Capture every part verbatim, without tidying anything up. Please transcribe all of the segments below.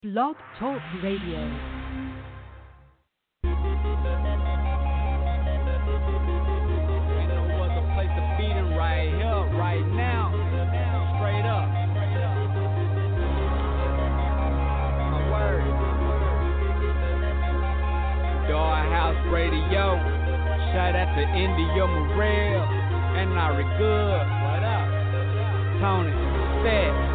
Blog Talk Radio. Radio. Shout out to India Morel and Ari Good. What up? Tony Stat.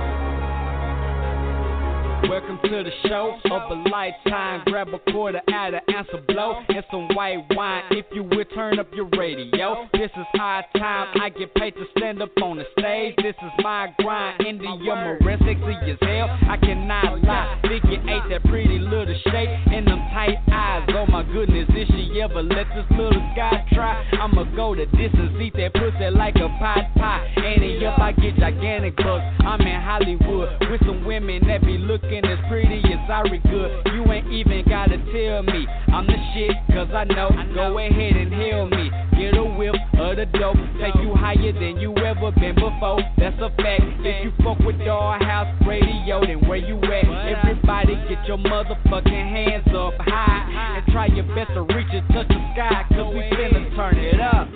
Welcome to the show of a lifetime. Grab a quarter out of answer blow and some white wine. If you will, turn up your radio. This is high time. I get paid to stand up on the stage. This is my grind. India Morel, sexy as hell. I cannot lie. Figure eight, that pretty little shape and them tight eyes. Oh my goodness, if she ever let this little guy try, I'ma go the distance, eat that pussy like a pot pie. And if I get gigantic bucks, I'm in Hollywood with some women that be looking as pretty as Ari Good. You ain't even gotta tell me I'm the shit, cause I know. Go ahead and hail me. Get a whiff of the dope. Take you higher than you ever been before. That's a fact. If you fuck with Dollhouse Radio, then where you at? Everybody get your motherfucking hands up high and try your best to reach and touch the sky, cause we finna turn it up.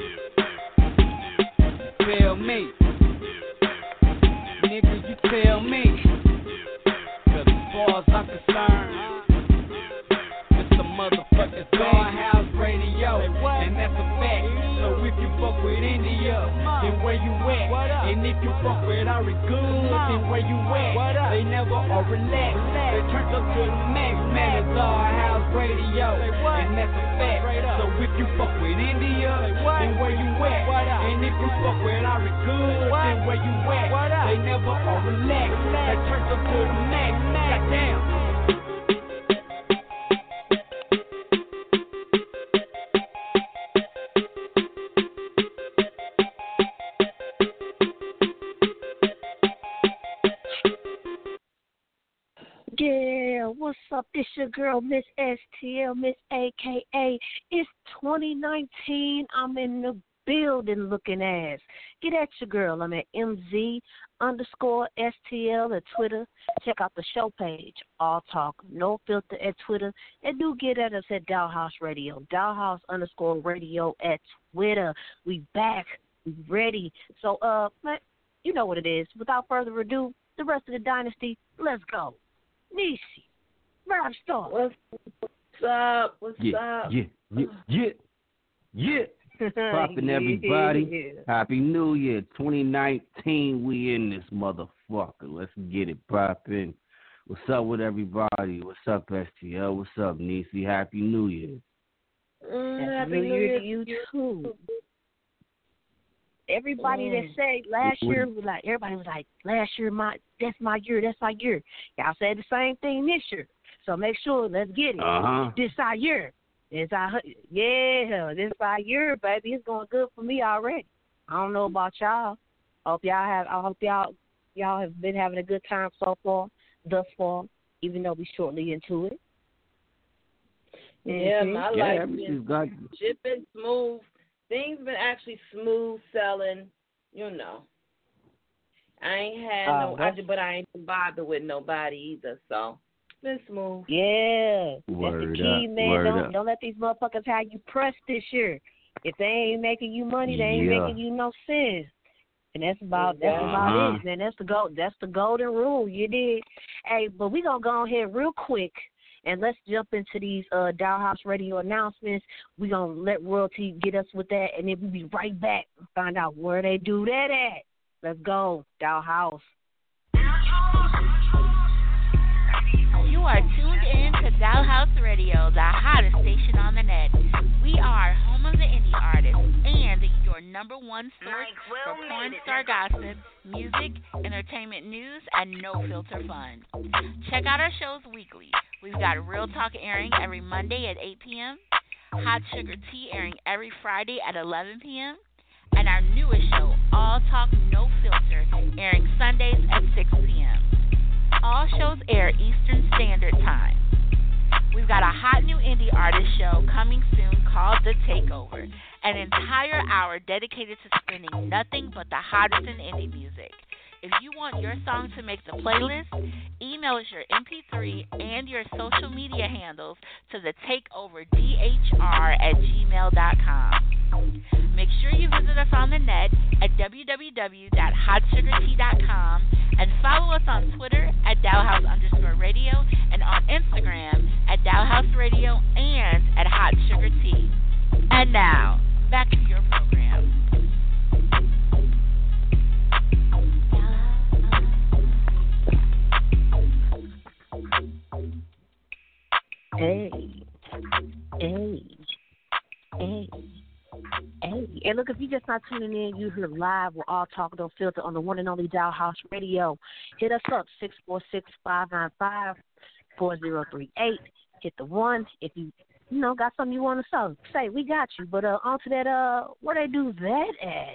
Tell me, nigga, you tell me. Cause as far as I'm concerned, it's a motherfucking Dollhouse Radio, and that's a fact. So if you fuck with India, then where you at? And if you fuck with Ari Good, then where you at? They never are relaxed. They turned up to the max, man. It's Dollhouse Radio, and that's a fact. So if you fuck with India, then where you at? And if you fuck with Ari Good, then where you at? They never are relaxed. They turned up to the max. Goddamn. Yeah, what's up? This your girl, Miss S T L, Miss A K A. It's twenty nineteen. I'm in the building looking ass. Get at your girl. I'm at M Z underscore S T L at Twitter. Check out the show page. All talk, no filter at Twitter. And do get at us at Dollhouse Radio. Dollhouse underscore radio at Twitter. We back. We ready. So, uh, you know what it is. Without further ado, the rest of the dynasty, let's go. Nisi, rap star. What's, what's up? What's yeah, up? Yeah, yeah, yeah, yeah. Popping everybody. Yeah. Happy New Year. twenty nineteen, we in this motherfucker. Let's get it popping. What's up with everybody? What's up, S T L? What's up, Nisi? Happy New Year. Mm, Happy New Year to you, too. Everybody mm. that said last year was like, everybody was like, last year, my that's my year, that's my year. Y'all said the same thing this year. So make sure, let's get it. Uh-huh. This our year. This our, yeah, this our year, baby. It's going good for me already. I don't know about y'all. I hope y'all have, I hope y'all, y'all have been having a good time so far, thus far, even though we shortly into it. Yeah, mm-hmm. my yeah, life been got... shipping smooth. Things been actually smooth selling, you know. I ain't had uh, no, I, but I ain't been bothered with nobody either, so been smooth. Yeah, Word that's the key, up, man. Don't up. don't let these motherfuckers have you pressed this year. If they ain't making you money, they ain't yeah. making you no sense. And that's about that's Uh-huh. about it, man. That's the go that's the golden rule. You did. Hey, but we gonna go ahead real quick. And let's jump into these uh, Dollhouse Radio announcements. We're going to let Royalty get us with that, and then we'll be right back and find out where they do that at. Let's go, Dollhouse. You are tuned in to Dollhouse Radio, the hottest station on the net. We are home of the indie artists and your number one source for porn star gossip, music, entertainment news, and no-filter fun. Check out our shows weekly. We've got Real Talk airing every Monday at eight p.m., Hot Sugar Tea airing every Friday at eleven p.m., and our newest show, All Talk No Filter, airing Sundays at six p.m. All shows air Eastern Standard Time. We've got a hot new indie artist show coming soon called The Takeover, an entire hour dedicated to spinning nothing but the hottest in indie music. If you want your song to make the playlist, email us your M P three and your social media handles to the takeoverdhr at gmail dot com. Make sure you visit us on the net at w w w dot hot sugar tea dot com and follow us on Twitter at Dowhouse underscore radio and on Instagram at Dowhouse Radio and at Hot Sugar Tea. And now, back to your program. Hey, hey, hey, hey. And look, if you're just not tuning in, you hear live. We're all talking on filter on the one and only Dowhouse Radio. Hit us up, six four six, five nine five, four zero three eight. Hit the one if you, you know, got something you want to say. Say, we got you. But uh, on to that, uh, where they do that at?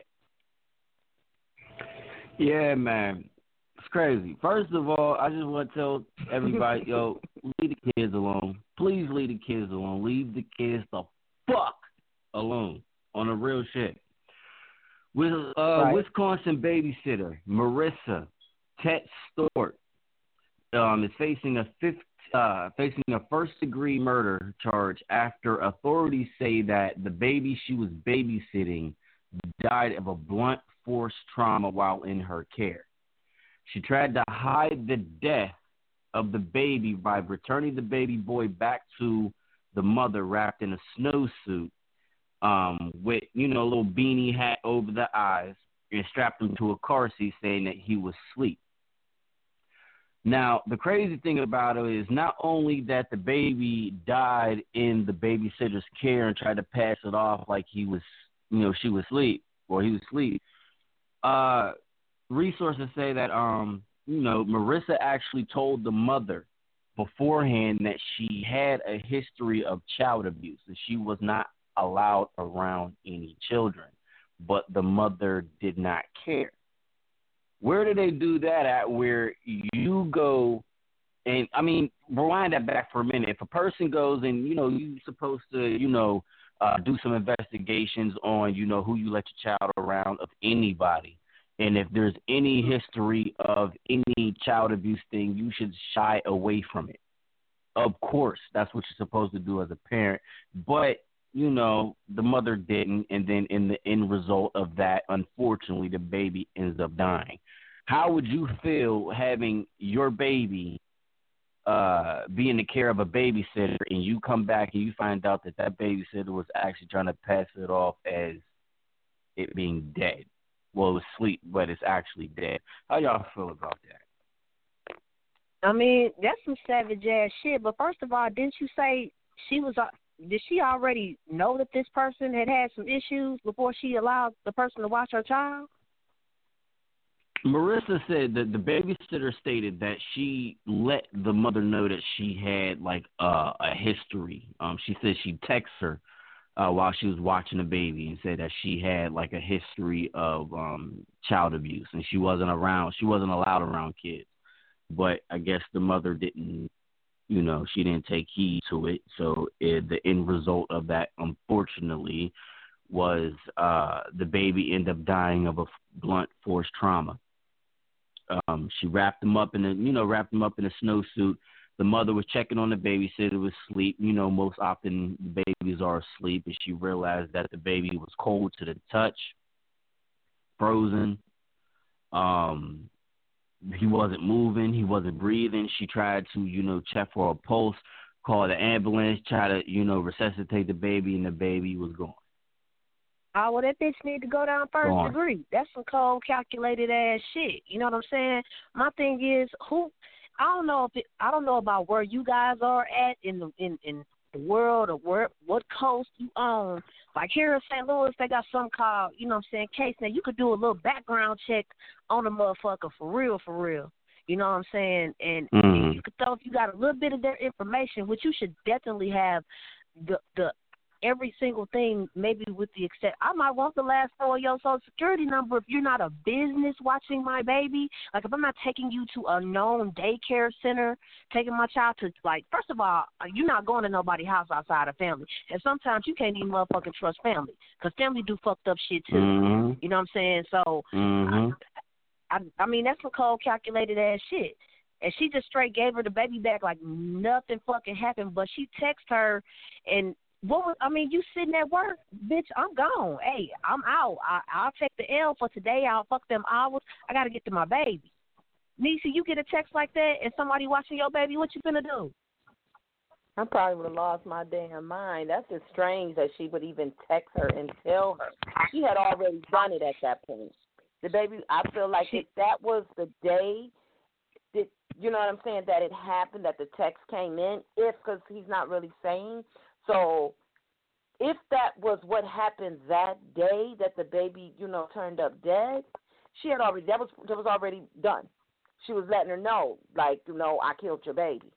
Yeah, man. It's crazy. First of all, I just want to tell everybody, yo, leave the kids alone. Please leave the kids alone. Leave the kids the fuck alone on the real shit. With uh, right. Wisconsin babysitter Marissa Tet Stewart um, is facing a fifth, uh, facing a first degree murder charge after authorities say that the baby she was babysitting died of a blunt force trauma while in her care. She tried to hide the death of the baby by returning the baby boy back to the mother wrapped in a snowsuit um, with, you know, a little beanie hat over the eyes and strapped him to a car seat saying that he was asleep. Now, the crazy thing about it is not only that the baby died in the babysitter's care and tried to pass it off like he was, you know, she was asleep or he was asleep, uh, resources say that, um, you know, Marissa actually told the mother beforehand that she had a history of child abuse, that she was not allowed around any children, but the mother did not care. Where do they do that at where you go and, I mean, rewind that back for a minute. If a person goes and, you know, you're supposed to, you know, uh, do some investigations on, you know, who you let your child around of anybody. And if there's any history of any child abuse thing, you should shy away from it. Of course, that's what you're supposed to do as a parent. But, you know, the mother didn't. And then in the end result of that, unfortunately, the baby ends up dying. How would you feel having your baby uh, be in the care of a babysitter and you come back and you find out that that babysitter was actually trying to pass it off as it being dead? Well, it was asleep, but it's actually dead. How y'all feel about that? I mean, that's some savage ass shit. But first of all, didn't you say she was? Uh, did she already know that this person had had some issues before she allowed the person to watch her child? Marissa said that the babysitter stated that she let the mother know that she had like uh, a history. Um, she said she texted her Uh, while she was watching the baby and said that she had like a history of um, child abuse and she wasn't around, she wasn't allowed around kids. But I guess the mother didn't, you know, she didn't take heed to it. So it, the end result of that, unfortunately, was uh, the baby ended up dying of a blunt force trauma. Um, she wrapped him up in a, you know, wrapped him up in a snowsuit. The mother was checking on the baby, said it was asleep. You know, most often babies are asleep, and she realized that the baby was cold to the touch, frozen. Um, he wasn't moving. He wasn't breathing. She tried to, you know, check for a pulse, call the ambulance, try to, you know, resuscitate the baby, and the baby was gone. Oh, well, that bitch need to go down first gone. degree. That's some cold, calculated ass shit. You know what I'm saying? My thing is, who... I don't know if it, I don't know about where you guys are at in the in, in the world or where what coast you on. Like here in Saint Louis, they got something called, you know what I'm saying, case. Now you could do a little background check on a motherfucker for real, for real. You know what I'm saying? And, mm-hmm. and you could tell if you got a little bit of their information, which you should definitely have the the every single thing, maybe with the except, I might want the last four of your social security number if you're not a business watching my baby. Like, if I'm not taking you to a known daycare center, taking my child to, like, first of all, you're not going to nobody's house outside of family. And sometimes you can't even motherfucking trust family because family do fucked up shit, too. Mm-hmm. You know what I'm saying? So, mm-hmm. I, I mean, that's some cold, calculated ass shit. And she just straight gave her the baby back like nothing fucking happened. But she texted her, and what was, I mean, you sitting at work, bitch, I'm gone. Hey, I'm out. I, I'll take the L for today. I'll fuck them hours. I got to get to my baby. Nisha, you get a text like that and somebody watching your baby, what you finna do? I probably would have lost my damn mind. That's just strange that she would even text her and tell her. She had already done it at that point. The baby, I feel like if that was the day, that, you know what I'm saying, that it happened, that the text came in, if, because he's not really saying. So if that was what happened that day, that the baby, you know, turned up dead, she had already, that was, that was already done. She was letting her know, like, you know, I killed your baby.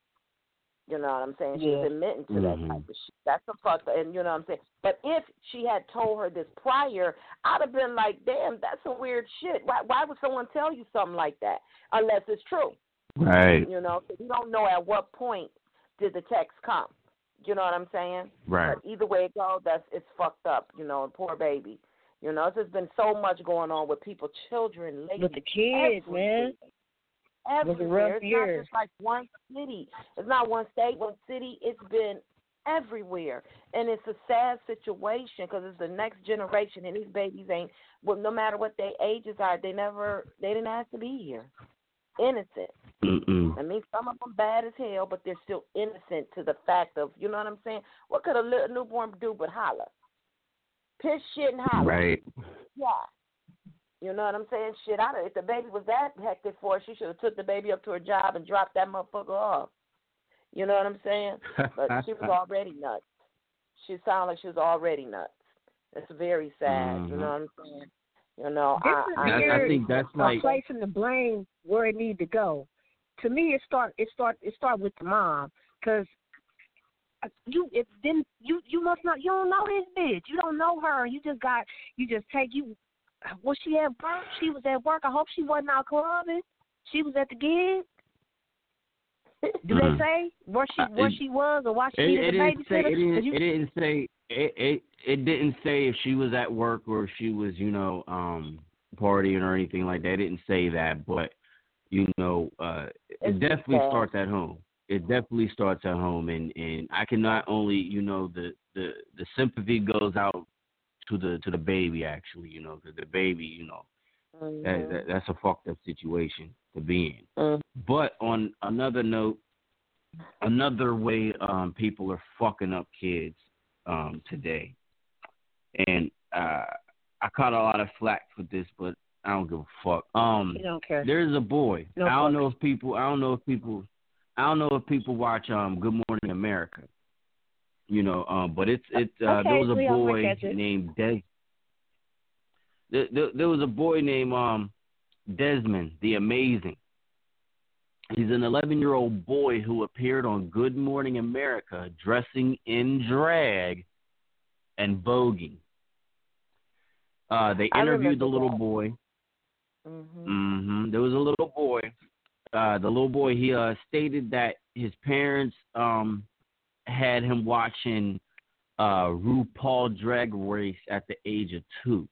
You know what I'm saying? She yeah. was admitting to mm-hmm. that type of shit. That's a fuck, and you know what I'm saying? But if she had told her this prior, I'd have been like, damn, that's some weird shit. Why, why would someone tell you something like that unless it's true? Right. You know, because you don't know at what point did the text come. You know what I'm saying? Right. But either way it goes, that's, it's fucked up, you know, poor baby. You know, there's just been so much going on with people, children, ladies. With the kids, everywhere. man. Everywhere. It was a rough it's year. not just like one city. It's not one state, one city. It's been everywhere. And it's a sad situation because it's the next generation, and these babies ain't, well, no matter what their ages are, they never, they didn't have to be here. Innocent. Mm-mm. I mean, some of them bad as hell, but they're still innocent to the fact of, you know what I'm saying? What could a little newborn do but holler? Piss, shit, and holler. Right. Yeah. You know what I'm saying? Shit, I don't, if the baby was that hectic for her, she should have took the baby up to her job and dropped that motherfucker off. You know what I'm saying? But she was already nuts. She sounded like she was already nuts. It's very sad. Mm-hmm. You know what I'm saying? You know, This I, is I, where I think that's I'm like placing the blame where it need to go. To me, it start it start it start with the mom, because you it didn't you you must not you don't know this bitch, you don't know her, you just got you just take you. Was she at work? She was at work. I hope she wasn't out clubbing. She was at the gig. Do mm-hmm. they say where she where it, she was or why she it, needed it a didn't say, babysitter? it didn't, you, it didn't say it, it it didn't say if she was at work or if she was, you know, um partying or anything like that. It didn't say that, but you know, uh, it definitely sad. starts at home. It definitely starts at home, and, and I can not only, you know, the, the, the sympathy goes out to the to the baby, actually, you know, because the baby, you know, mm-hmm. that, that that's a fucked up situation to be in. Mm-hmm. But on another note, another way um, people are fucking up kids um, today, and uh, I caught a lot of flack for this, but I don't give a fuck. Um, you don't care. There's a boy. No I don't fuck. know if people. I don't know if people. I don't know if people watch um Good Morning America. You know, um, but it's it's uh, there was a boy named Des. There, there, there was a boy named um Desmond the Amazing. He's an eleven-year-old boy who appeared on Good Morning America dressing in drag and voguing. Uh, they interviewed the little that. boy. Mm-hmm. Mm-hmm. There was a little boy. Uh, the little boy, he uh, stated that his parents um, had him watching uh, RuPaul Drag Race at the age of two.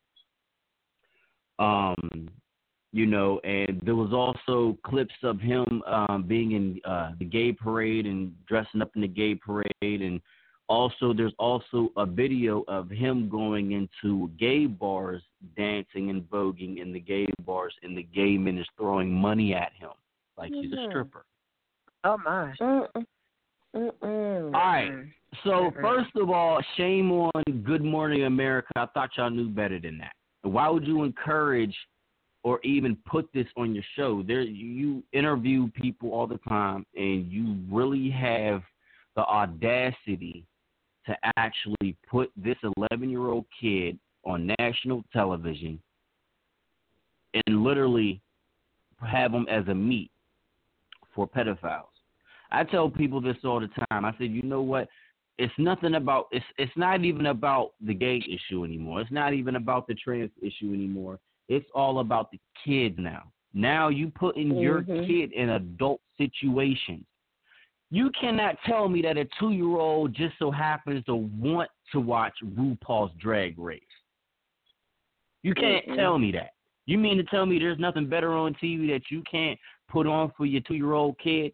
Um, you know, and there was also clips of him um, being in uh, the gay parade and dressing up in the gay parade, and also there's also a video of him going into gay bars, dancing and voguing in the gay bars, and the gay men is throwing money at him like mm-hmm. he's a stripper. Oh my! Mm-mm. Mm-mm. All right. So Mm-mm. first of all, shame on Good Morning America. I thought y'all knew better than that. Why would you encourage or even put this on your show? There, you interview people all the time, and you really have the audacity to actually put this eleven-year-old kid on national television and literally have him as a meat for pedophiles. I tell people this all the time. I said, you know what? It's nothing about it's it's not even about the gay issue anymore. It's not even about the trans issue anymore. It's all about the kids now. Now you putting mm-hmm. your kid in adult situations. You cannot tell me that a two-year-old just so happens to want to watch RuPaul's Drag Race. You can't mm-hmm. tell me that. You mean to tell me there's nothing better on T V that you can't put on for your two-year-old kid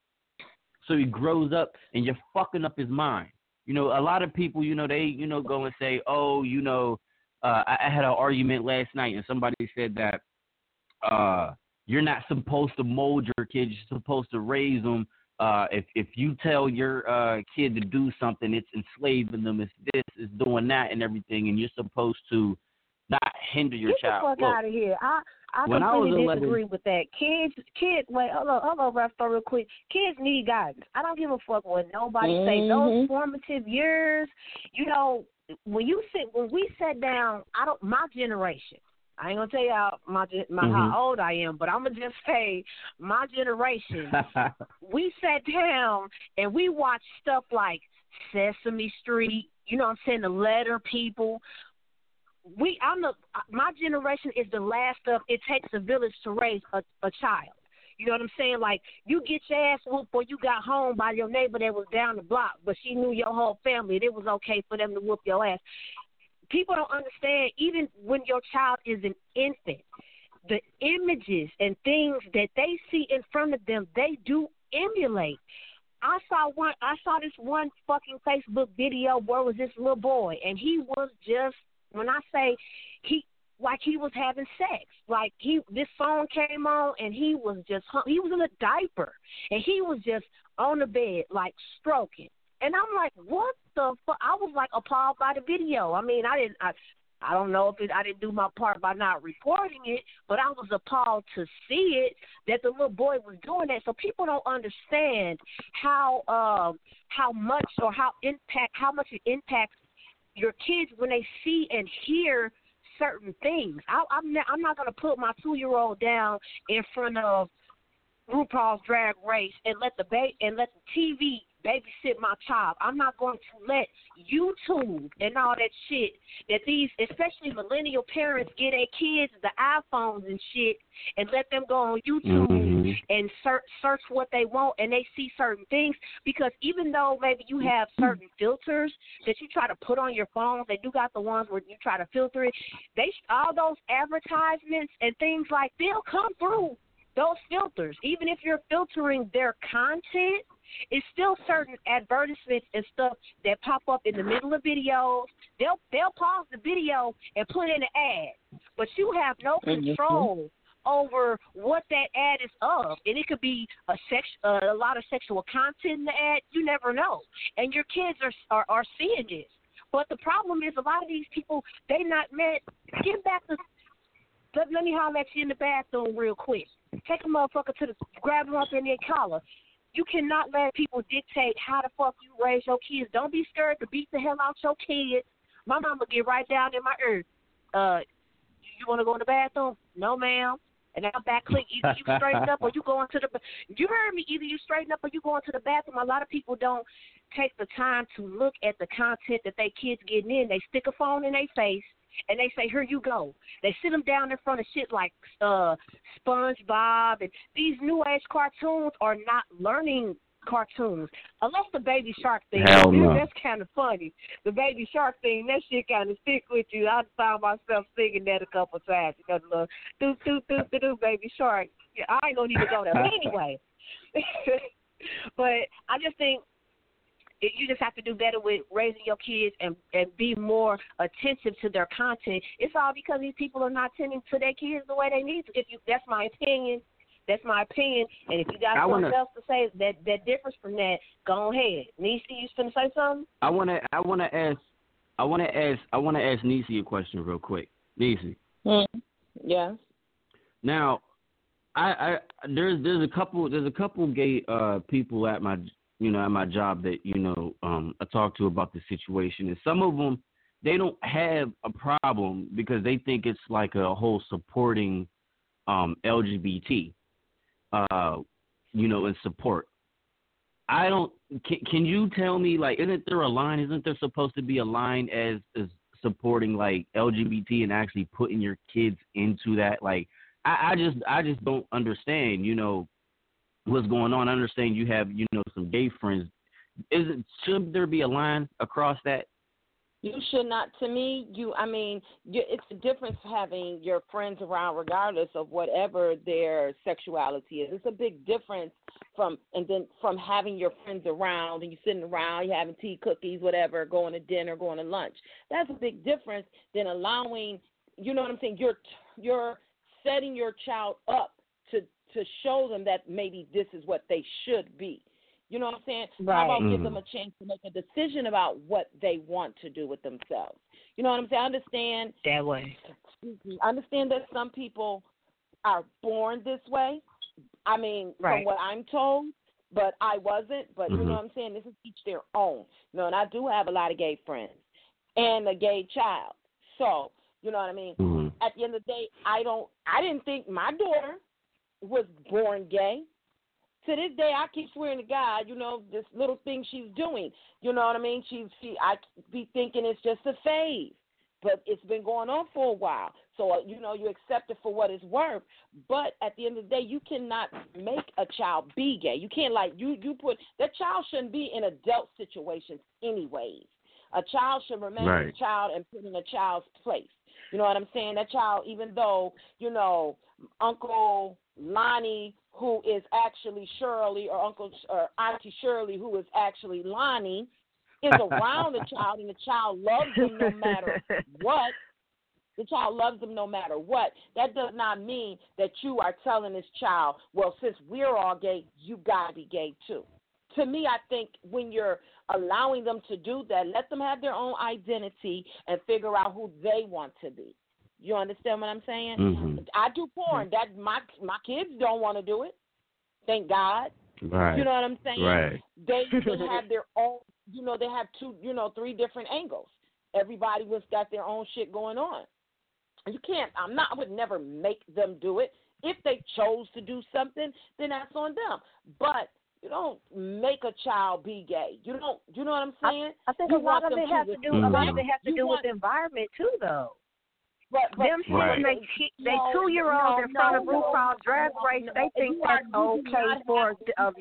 so he grows up and you're fucking up his mind? You know, a lot of people, you know, they, you know, go and say, oh, you know, uh, I, I had an argument last night and somebody said that uh, you're not supposed to mold your kids. You're supposed to raise them. Uh, if if you tell your uh, kid to do something, it's enslaving them. It's this, it's doing that, and everything, and you're supposed to not hinder your Get child. Get the fuck Look, out of here. I, I when completely I was disagree eleven, with that. Kids, kids, wait, hold on, hold on, Raph, real quick. Kids need guidance. I don't give a fuck what nobody mm-hmm. say. Those formative years, you know, when you sit, when we sat down, I don't, my generation, I ain't gonna tell you how my, my mm-hmm. how old I am, but I'm gonna just say my generation. We sat down and we watched stuff like Sesame Street. You know what I'm saying? The Letter People. We, I'm the, my generation is the last of it takes a village to raise a, a child. You know what I'm saying? Like, you get your ass whooped or you got home by your neighbor that was down the block, but she knew your whole family, and it was okay for them to whoop your ass. People don't understand, even when your child is an infant, the images and things that they see in front of them, they do emulate. I saw one. I saw this one fucking Facebook video where it was this little boy, and he was just, when I say he, like he was having sex, like he, this song came on, and he was just, he was in a diaper, and he was just on the bed, like stroking. And I'm like, what the fuck? I was like appalled by the video. I mean, I didn't, I, I don't know if it, I didn't do my part by not reporting it, but I was appalled to see it, that the little boy was doing that. So people don't understand how, um, how much or how impact, how much it impacts your kids when they see and hear certain things. I, I'm not, I'm not going to put my two-year-old down in front of RuPaul's Drag Race and let the ba- and let the T V babysit my child. I'm not going to let YouTube and all that shit that these, especially millennial parents, get their kids the iPhones and shit and let them go on YouTube mm-hmm. and search, search what they want, and they see certain things. Because even though maybe you have certain filters that you try to put on your phones, they do got the ones where you try to filter it. They all those advertisements and things like, they'll come through those filters. Even if you're filtering their content, it's still certain advertisements and stuff that pop up in the middle of videos. They'll they'll pause the video and put in an ad, but you have no control mm-hmm. over what that ad is of, and it could be a sex uh, a lot of sexual content in the ad. You never know, and your kids are are, are seeing this. But the problem is, a lot of these people, they not met. Get back to let, let me holler at you in the bathroom real quick. Take a motherfucker to the grab them up in their collar. You cannot let people dictate how the fuck you raise your kids. Don't be scared to beat the hell out your kids. My mama get right down in my ear. Uh, you want to go in the bathroom? No, ma'am. And I'll back click. Either you straighten up or you go into the. You heard me. Either you straighten up or you go into the bathroom. A lot of people don't take the time to look at the content that they kids getting in. They stick a phone in their face and they say, "Here you go." They sit them down in front of shit like uh, SpongeBob, and these new age cartoons are not learning cartoons. Unless the Baby Shark thing, Hell no. That's kind of funny. The Baby Shark thing, that shit kind of stick with you. I found myself singing that a couple of times. You know, the little doo doo doo doo doo Baby Shark. Yeah, I ain't gonna need to go there. But anyway, but I just think you just have to do better with raising your kids and, and be more attentive to their content. It's all because these people are not tending to their kids the way they need to. If you, that's my opinion. That's my opinion. And if you got I something wanna, else to say that, that differs from that, go ahead. Niecy, you finna say something? I wanna I wanna ask I wanna ask I wanna ask Niecy a question real quick. Niecy. Mm. Yeah. Now, I, I there's there's a couple there's a couple gay uh, people at my you know, at my job that, you know, um, I talk to about the situation. And some of them, they don't have a problem because they think it's like a whole supporting um, L G B T, uh, you know, and support. I don't, can, can you tell me, like, isn't there a line, isn't there supposed to be a line as, as supporting, like, L G B T and actually putting your kids into that? Like, I, I just, I just don't understand, you know, what's going on. I understand you have, you know, some gay friends. Is it, should there be a line across that? You should not. To me, you. I mean, you, it's a difference having your friends around, regardless of whatever their sexuality is. It's a big difference from and then from having your friends around and you sitting around, you having tea, cookies, whatever, going to dinner, going to lunch. That's a big difference than allowing. You know what I'm saying? You're you're setting your child up to to show them that maybe this is what they should be. You know what I'm saying? Right. How about Mm-hmm. give them a chance to make a decision about what they want to do with themselves? You know what I'm saying? I understand. That way. I understand that some people are born this way. I mean, Right. from what I'm told, but I wasn't. But Mm-hmm. you know what I'm saying? This is each their own. You know, and I do have a lot of gay friends and a gay child. So, you know what I mean? Mm-hmm. At the end of the day, I don't. I didn't think my daughter was born gay. To this day, I keep swearing to God, you know, this little thing she's doing. You know what I mean? She, she, I be thinking it's just a phase, but it's been going on for a while. So, uh, you know, you accept it for what it's worth. But at the end of the day, you cannot make a child be gay. You can't, like, you, you put, that child shouldn't be in adult situations anyways. A child should remain Right. a child and put in a child's place. You know what I'm saying? That child, even though, you know, Uncle Lonnie, who is actually Shirley, or Uncle or Auntie Shirley, who is actually Lonnie, is around the child, and the child loves him no matter what. The child loves them no matter what. That does not mean that you are telling this child, well, since we're all gay, you got to be gay too. To me, I think when you're allowing them to do that, let them have their own identity and figure out who they want to be. You understand what I'm saying? Mm-hmm. I do porn. That my my kids don't want to do it. Thank God. Right. You know what I'm saying? Right. They they have their own. You know, they have two. You know, three different angles. Everybody was got their own shit going on. You can't. I'm not. I would never make them do it. If they chose to do something, then that's on them. But you don't make a child be gay. You don't. You know what I'm saying? I, I think you a lot of them it has to do. Mm-hmm. A lot of it has to You do want, with the environment too, though. But, but Them Right. sitting they ki- they no, two year olds no, in front of no, RuPaul's Drag no, Race, no. they think You are- that's you do okay not for have- of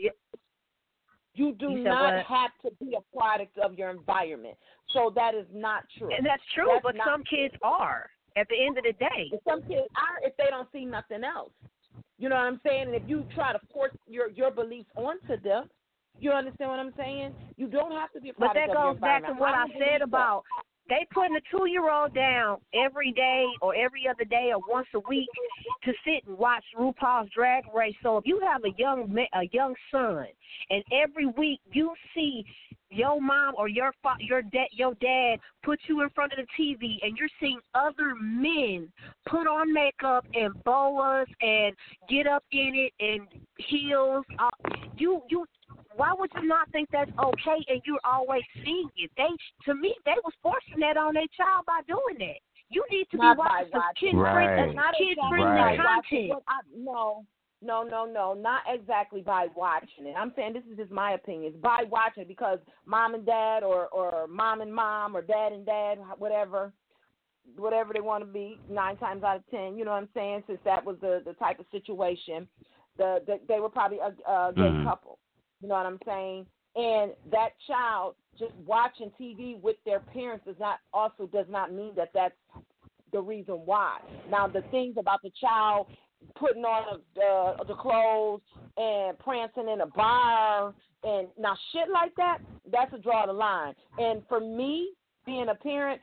You do You said not what? have to be a product of your environment. So that is not true. and that's true, That's but not some kids are. At the end of the day, And some kids are if they don't see nothing else. You know what I'm saying? And if you try to force your, your beliefs onto them, you understand what I'm saying? You don't have to be a but product that of your goes back to environment. what I don't said believe that. about they putting a two year old down every day or every other day or once a week to sit and watch RuPaul's Drag Race. So if you have a young ma- a young son, and every week you see your mom or your fa- your dad your dad put you in front of the T V, and you're seeing other men put on makeup and boas and get up in it and heels, uh, you you. Why would you not think that's okay and you're always seeing it? They, to me, they was forcing that on their child by doing that. You need to Not be by watching some watching. Right. kid-friendly, Not kid-friendly Right. content. What I, no, no, no, no, not exactly by watching it. I'm saying this is just my opinion. It's by watching it because mom and dad or, or mom and mom or dad and dad, whatever, whatever they want to be, nine times out of ten, you know what I'm saying, since that was the, the type of situation, the, the they were probably a, a gay Mhm. couple. You know what I'm saying? And that child just watching T V with their parents does not also does not mean that that's the reason why. Now, the things about the child putting on the, the clothes and prancing in a bar and now shit like that, that's a draw the line. And for me, being a parent,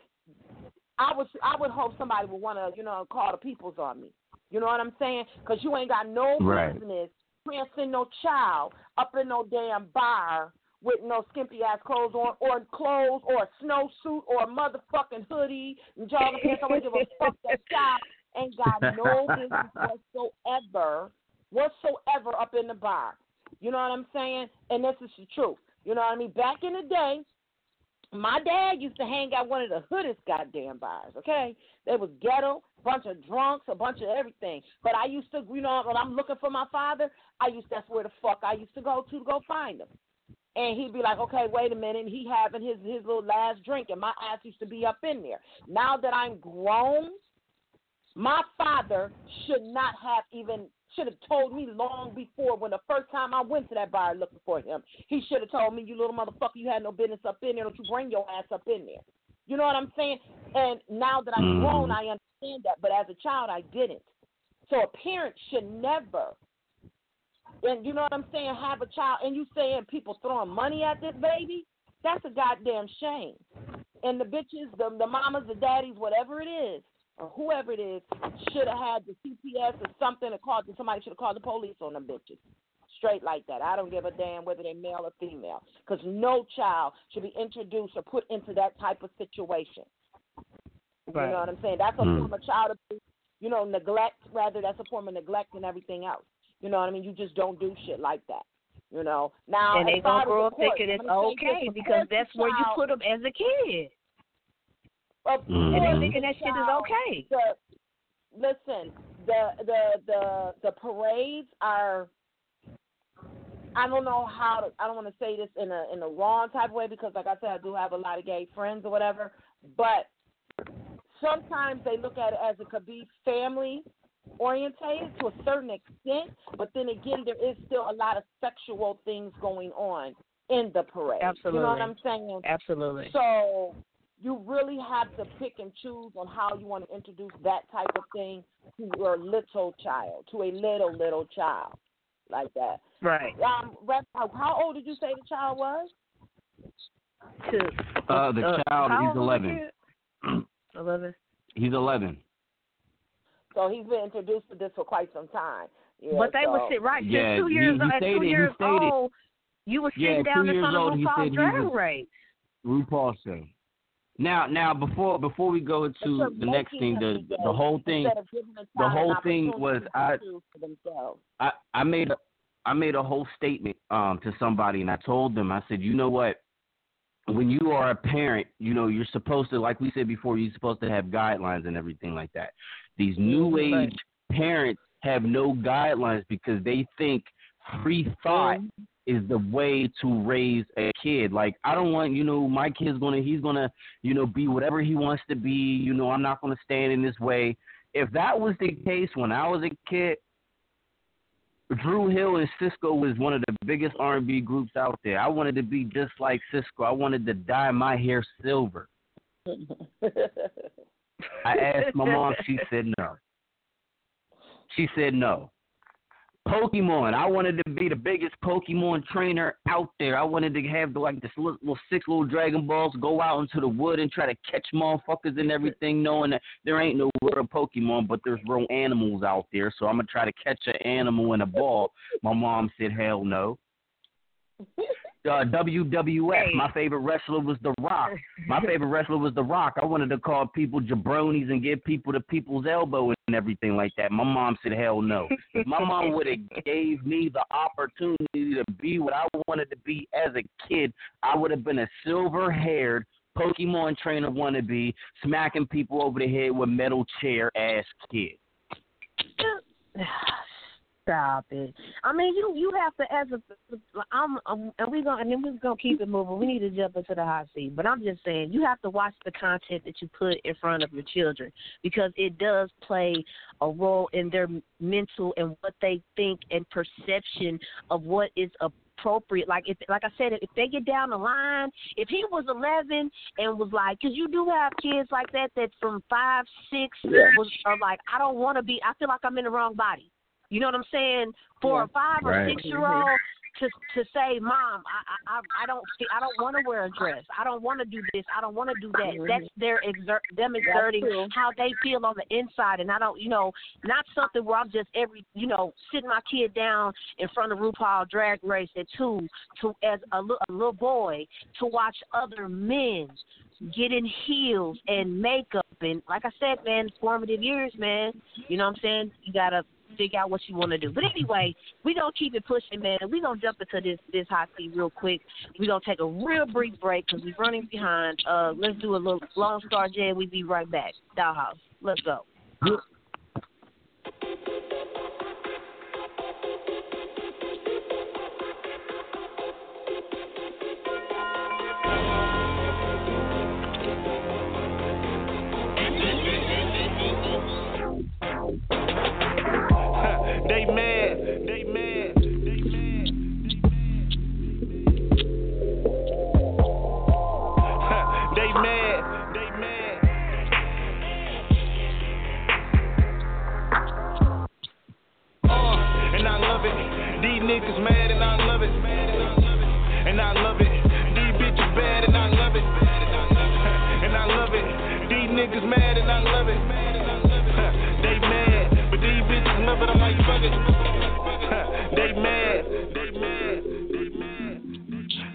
I would I would hope somebody would want to, you know, call the peoples on me. You know what I'm saying? Because you ain't got no Right. business prancing no child up in no damn bar with no skimpy ass clothes on, or clothes, or a snowsuit, or a motherfucking hoodie, and jogging pants. I don't give a fuck. That child ain't got no business whatsoever, whatsoever up in the bar. You know what I'm saying? And this is the truth. You know what I mean? Back in the day, my dad used to hang out one of the hoodest goddamn bars, okay? They was ghetto, bunch of drunks, a bunch of everything. But I used to, you know, when I'm looking for my father, I used that's where the fuck I used to go to to go find him. And he'd be like, okay, wait a minute. And he having his, his little last drink, and my ass used to be up in there. Now that I'm grown, my father should not have even, should have told me long before when the first time I went to that bar looking for him. He should have told me, you little motherfucker, you had no business up in there. Don't you bring your ass up in there. You know what I'm saying? And now that I'm Mm. grown, I understand that. But as a child, I didn't. So a parent should never, and you know what I'm saying, have a child, and you saying people throwing money at this baby? That's a goddamn shame. And the bitches, the, the mamas, the daddies, whatever it is, or whoever it is, should have had the C P S or something, or called, somebody should have called the police on them bitches. Straight like that. I don't give a damn whether they're male or female, because no child should be introduced or put into that type of situation. Right. You know what I'm saying? That's a mm. form of child abuse, you know, neglect, rather. That's a form of neglect and everything else. You know what I mean? You just don't do shit like that. You know? Now, and they going to grow up court, thinking it's okay because that's where you put them as a kid. Of mm. And they thinking that shit is okay. The, listen, the, the, the, the parades are, I don't know how to, I don't want to say this in a in a wrong type of way because, like I said, I do have a lot of gay friends or whatever, but sometimes they look at it as it could be family orientated to a certain extent, but then again, there is still a lot of sexual things going on in the parade. Absolutely. You know what I'm saying? Absolutely. So you really have to pick and choose on how you want to introduce that type of thing to your little child, to a little, little child like that. Right. Um, how old did you say the child was? Two. Uh, the uh, child, how he's old eleven. eleven. He's eleven. So he's been introduced to this for quite some time. Yeah, but they so. would sit right. Yeah, two years he, he at stated, two years he stated, old, you were sitting yeah, down two in years front old, of he RuPaul's said he Drag was- Race. RuPaul show. Now, now before before we go to the next thing, the the whole thing, the whole thing was I I I made a I made a whole statement um to somebody, and I told them, I said, you know what, when you are a parent, you know, you're supposed to, like we said before, you're supposed to have guidelines and everything like that. These new age parents have no guidelines because they think free thought mm-hmm. is the way to raise a kid. Like, I don't want, you know, my kid's going to, he's going to, you know, be whatever he wants to be. You know, I'm not going to stand in this way. If that was the case when I was a kid, Drew Hill and Cisco was one of the biggest R and B groups out there. I wanted to be just like Cisco. I wanted to dye my hair silver. I asked my mom. She said no. She said no. Pokemon. I wanted to be the biggest Pokemon trainer out there. I wanted to have the, like this little, little six little Dragon Balls, go out into the wood and try to catch motherfuckers and everything, knowing that there ain't no real Pokemon, but there's real animals out there. So I'm gonna try to catch an animal in a ball. My mom said, hell no. Uh, W W F, my favorite wrestler was The Rock. My favorite wrestler was The Rock. I wanted to call people jabronis and give people the people's elbow and everything like that. My mom said, hell no. If my mom would have gave me the opportunity to be what I wanted to be as a kid, I would have been a silver-haired Pokemon trainer wannabe, smacking people over the head with metal chair ass kid. Stop it. I mean, you you have to, as a, I'm, I'm and we gonna and then we're gonna keep it moving. We need to jump into the hot seat, but I'm just saying you have to watch the content that you put in front of your children because it does play a role in their mental and what they think and perception of what is appropriate. Like if, like I said, if they get down the line, if he was eleven and was like, because you do have kids like that that from five, six was are like, I don't want to be. I feel like I'm in the wrong body. You know what I'm saying? For yeah, a five or right. six year old to to say, Mom, I I I don't I don't want to wear a dress. I don't want to do this. I don't want to do that. That's their exert them exerting how they feel on the inside, and I don't, you know, not something where I'm just every, you know, sitting my kid down in front of RuPaul Drag Race at two to as a, a little boy to watch other men get in heels and makeup and, like I said, man, formative years, man. You know what I'm saying? You gotta figure out what you want to do. But anyway, we're going to keep it pushing, man. We're going to jump into this, this hot seat real quick. We're going to take a real brief break because we're running behind. Uh, let's do a little Lone Star J. We'll be right back. Dollhouse. Let's go. They mad, they mad, they mad, they mad. They mad, they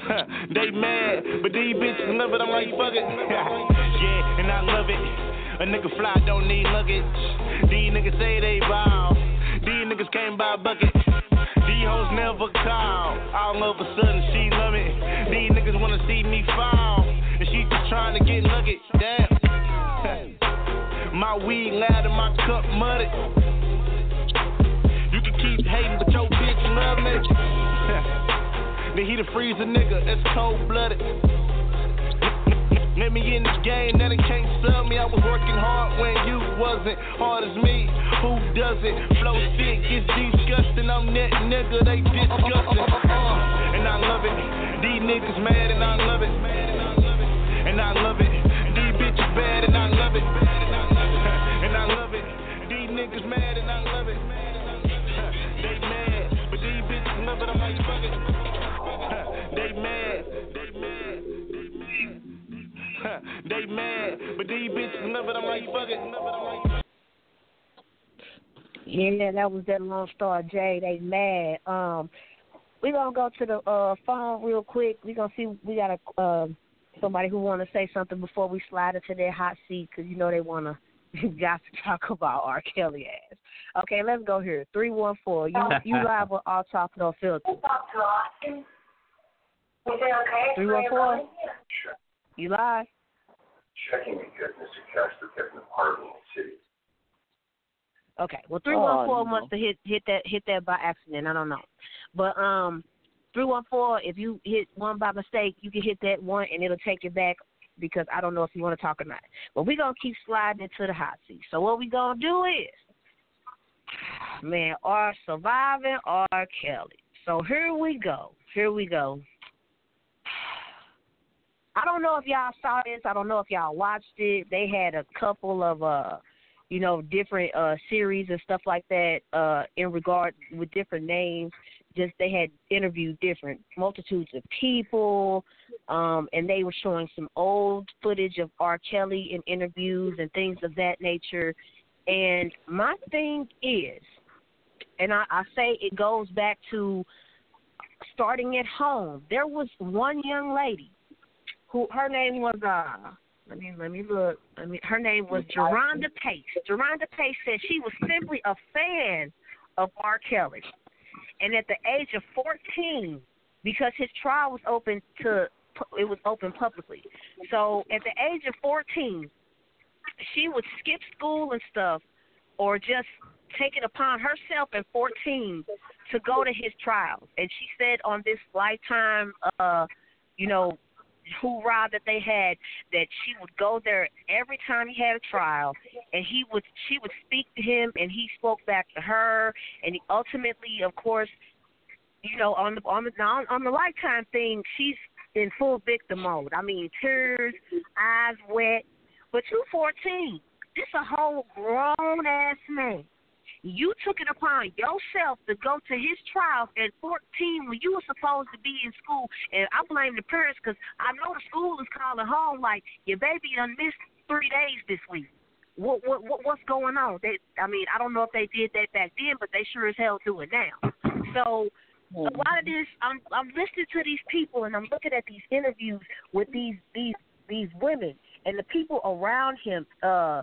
They mad, but these bitches love it, I'm like, fuck it. Yeah, and I love it. A nigga fly don't need luggage. These niggas say they bow. These niggas came by a bucket. These hoes never call. All of a sudden she love it. These niggas wanna see me fall. And she just trying to get luggage. Damn. My weed loud and my cup muddy. You can keep hating, but your bitch love me. Then he the freeze a nigga, that's cold blooded. Let me in this game, that it can't sell me. I was working hard when you wasn't hard as me. Who does it? Flow sick, it's disgusting. I'm that nigga, they disgusting. And I love it. These niggas mad and I love it. And I love it. These bitches bad and I love it. And I love it. These niggas mad and I love it. They mad, but these bitches love it. I'm like, fuck it. They mad, they mad, they mad. They mad, but these bitches love it. I'm like, fuck it. Yeah, that was that Lone Star J. They mad. Um, we gonna go to the uh, phone real quick. We gonna see. We got a uh, somebody who want to say something before we slide into their hot seat because you know they wanna got to talk about R. Kelly ass. Okay, let's go here. Three one four. You you live with All Talk No Filter. Three one four. You live? Checking again, Mister Castro kept an apartment in the city. Okay. Well, three one four must have hit hit that hit that by accident. I don't know, but um, three one four. If you hit one by mistake, you can hit that one and it'll take you back because I don't know if you want to talk or not. But we're gonna keep sliding into the hot seat. So what we gonna do is, man, R surviving R. Kelly. So here we go. Here we go. I don't know if y'all saw this. I don't know if y'all watched it. They had a couple of, uh, you know, different uh, series and stuff like that uh, in regard with different names. Just they had interviewed different multitudes of people, um, and they were showing some old footage of R. Kelly in interviews and things of that nature. And my thing is, and I, I say it goes back to starting at home. There was one young lady who her name was uh let me let me look. I mean her name was Geronda Pace. Geronda Pace said she was simply a fan of R. Kelly. And at the age of fourteen, because his trial was open to it was open publicly. So at the age of fourteen, she would skip school and stuff or just take it upon herself at fourteen to go to his trials. And she said on this Lifetime uh, you know, hoorah that they had that she would go there every time he had a trial, and he would she would speak to him and he spoke back to her, and he ultimately, of course, you know, on the on the on, on the Lifetime thing, she's in full victim mode. I mean, tears, eyes wet, but you fourteen, this a whole grown ass man. You took it upon yourself to go to his trials at fourteen when you were supposed to be in school. And I blame the parents because I know the school is calling home like, your baby done missed three days this week. What, what, what What's going on? They, I mean, I don't know if they did that back then, but they sure as hell do it now. So a lot of this, I'm, I'm listening to these people and I'm looking at these interviews with these these these women and the people around him, uh,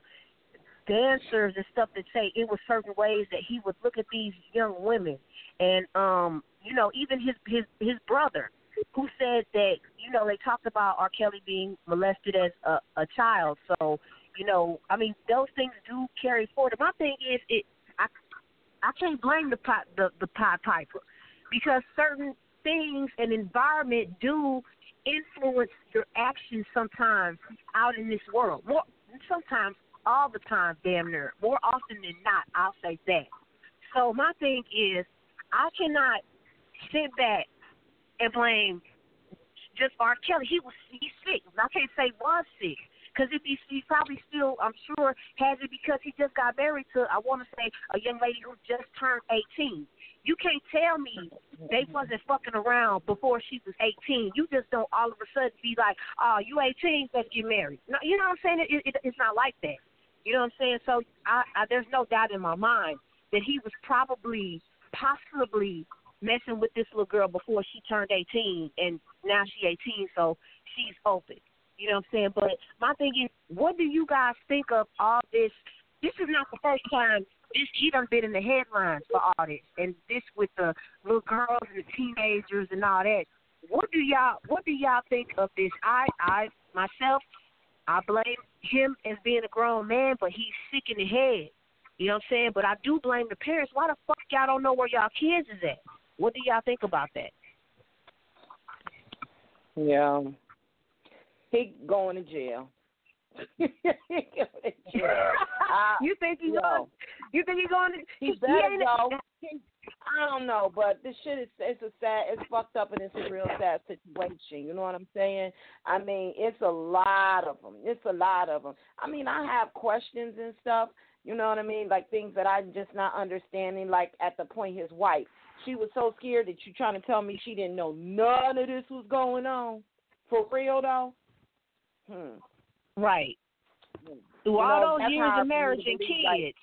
dancers and stuff that say it was certain ways that he would look at these young women. And, um, you know, even his, his, his brother who said that, you know, they talked about R. Kelly being molested as a, a child. So, you know, I mean, those things do carry forward. My thing is, it I, I can't blame the, pot, the, the Pied Piper because certain things and environment do influence your actions sometimes out in this world. More, sometimes all the time, damn near. More often than not, I'll say that. So my thing is, I cannot sit back and blame just R. Kelly. He was he's sick. I can't say was sick. Because if he, he probably still, I'm sure, has it because he just got married to, I want to say, a young lady who just turned eighteen. You can't tell me they wasn't fucking around before she was eighteen. You just don't all of a sudden be like, oh, you eighteen, let's get married. No, you know what I'm saying? It, it, it's not like that. You know what I'm saying? So I, I, there's no doubt in my mind that he was probably, possibly messing with this little girl before she turned eighteen, and now she eighteen, so she's open. You know what I'm saying? But my thing is, what do you guys think of all this? This is not the first time this he done been in the headlines for all this, and this with the little girls and the teenagers and all that. What do y'all What do y'all think of this? I, I myself, I blame him as being a grown man, but he's sick in the head. You know what I'm saying? But I do blame the parents. Why the fuck y'all don't know where y'all kids is at? What do y'all think about that? Yeah. He going to jail. he going to jail. Uh, you think he yo. going? You think he going to? He better go. I don't know, but this shit is it's a sad, it's fucked up, and it's a real sad situation. You know what I'm saying? I mean, it's a lot of them. It's a lot of them. I mean, I have questions and stuff. You know what I mean? Like things that I'm just not understanding. Like at the point, his wife, she was so scared that you trying to tell me she didn't know none of this was going on. For real though. Hmm. Right. Through you all know, those years of marriage and kids. Like,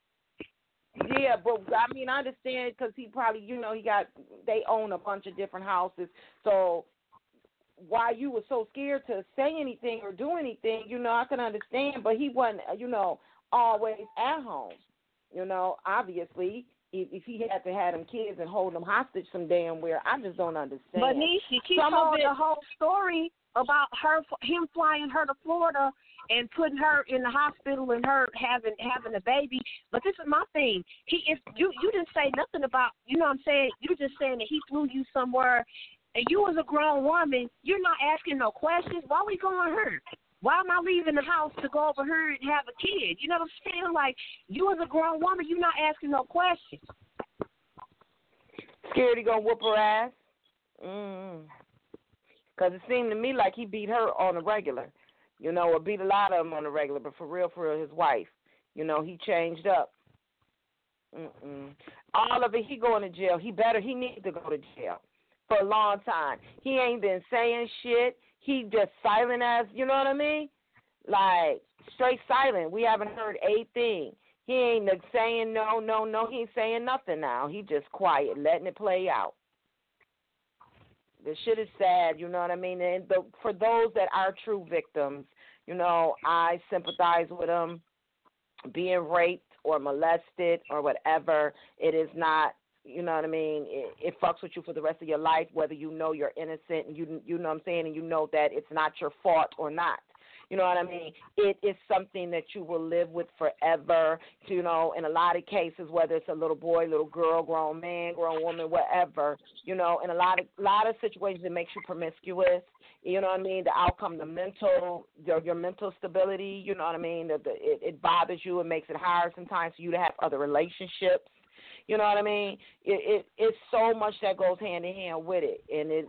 yeah, but I mean, I understand because he probably, you know, he got, they own a bunch of different houses. So why you were so scared to say anything or do anything, you know, I can understand. But he wasn't, you know, always at home. You know, obviously, if, if he had to have them kids and hold them hostage some damn where, I just don't understand. But Nishi, she told the whole story about her, him flying her to Florida and putting her in the hospital and her having having a baby. But this is my thing. He if you you didn't say nothing about, you know what I'm saying? You were just saying that he flew you somewhere, and you as a grown woman, you're not asking no questions. Why we going her? Why am I leaving the house to go over here and have a kid? You know what I'm saying? Like, you as a grown woman, you're not asking no questions. Scared he gonna whoop her ass? Mm. Because it seemed to me like he beat her on a regular, you know, or beat a lot of them on a regular, but for real, for real, his wife, you know, he changed up. Mm-mm. All of it, he going to jail. He better, he needs to go to jail for a long time. He ain't been saying shit. He just silent as, you know what I mean? Like, straight silent. We haven't heard a thing. He ain't saying no, no, no. He ain't saying nothing now. He just quiet, letting it play out. The shit is sad, you know what I mean? And the, for those that are true victims, you know, I sympathize with them being raped or molested or whatever. It is not, you know what I mean? It, it fucks with you for the rest of your life, whether you know you're innocent and you, you know what I'm saying, and you know that it's not your fault or not. You know what I mean? It is something that you will live with forever, you know, in a lot of cases, whether it's a little boy, little girl, grown man, grown woman, whatever, you know, in a lot of lot of situations it makes you promiscuous, you know what I mean? The outcome, the mental, your, your mental stability, you know what I mean? The, the, it, it bothers you. It makes it hard sometimes for you to have other relationships. You know what I mean? It, it It's so much that goes hand in hand with it, and it,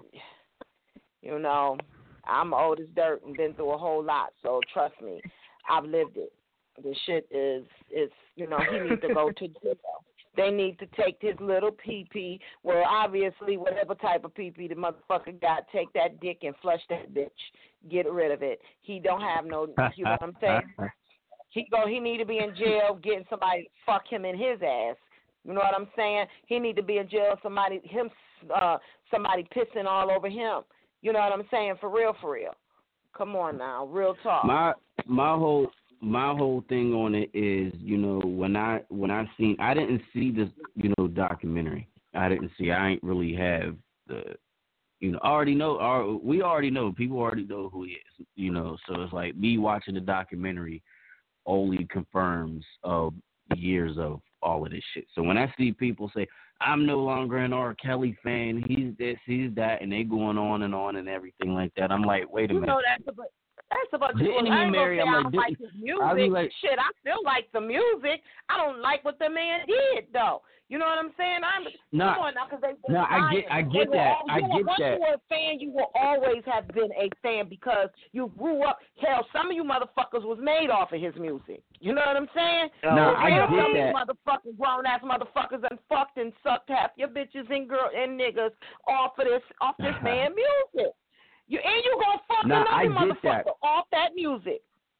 you know, I'm old as dirt and been through a whole lot, so trust me, I've lived it. This shit is, is you know, he needs to go to jail. They need to take his little pee-pee, well, obviously, whatever type of pee-pee the motherfucker got, take that dick and flush that bitch. Get rid of it. He don't have no, you know what I'm saying? He go. He need to be in jail getting somebody to fuck him in his ass. You know what I'm saying? He need to be in jail, somebody, him, uh, somebody pissing all over him. You know what I'm saying? For real, for real. Come on now, real talk. My my whole my whole thing on it is, you know, when I when I seen I didn't see this, you know, documentary. I didn't see. I ain't really have the, you know, already know. Or we already know. People already know who he is. You know, so it's like me watching the documentary only confirms of years of all of this shit. So when I see people say, I'm no longer an R. Kelly fan, he's this, he's that, and they going on and on and everything like that, I'm like, wait a you minute. know that's a, that's a bunch of Didn't bullshit. I he ain't marry? gonna say I'm I like, don't like didn't- his music. I be like- Shit, I still like the music. I don't like what the man did, though. You know what I'm saying? I'm Nah, come on now, because they. nah, I get- I get They were that. al- I you were- get once that. you were a fan, you will always have been a fan because you grew up. Hell, some of you motherfuckers was made off of his music. You know what I'm saying? Nah, So I real get some of you that. motherfuckers, grown ass motherfuckers, and fucked and sucked half your bitches and girl and niggas off of this off this man music. You and you gonna fuck Nah, another I get motherfucker that. off that music.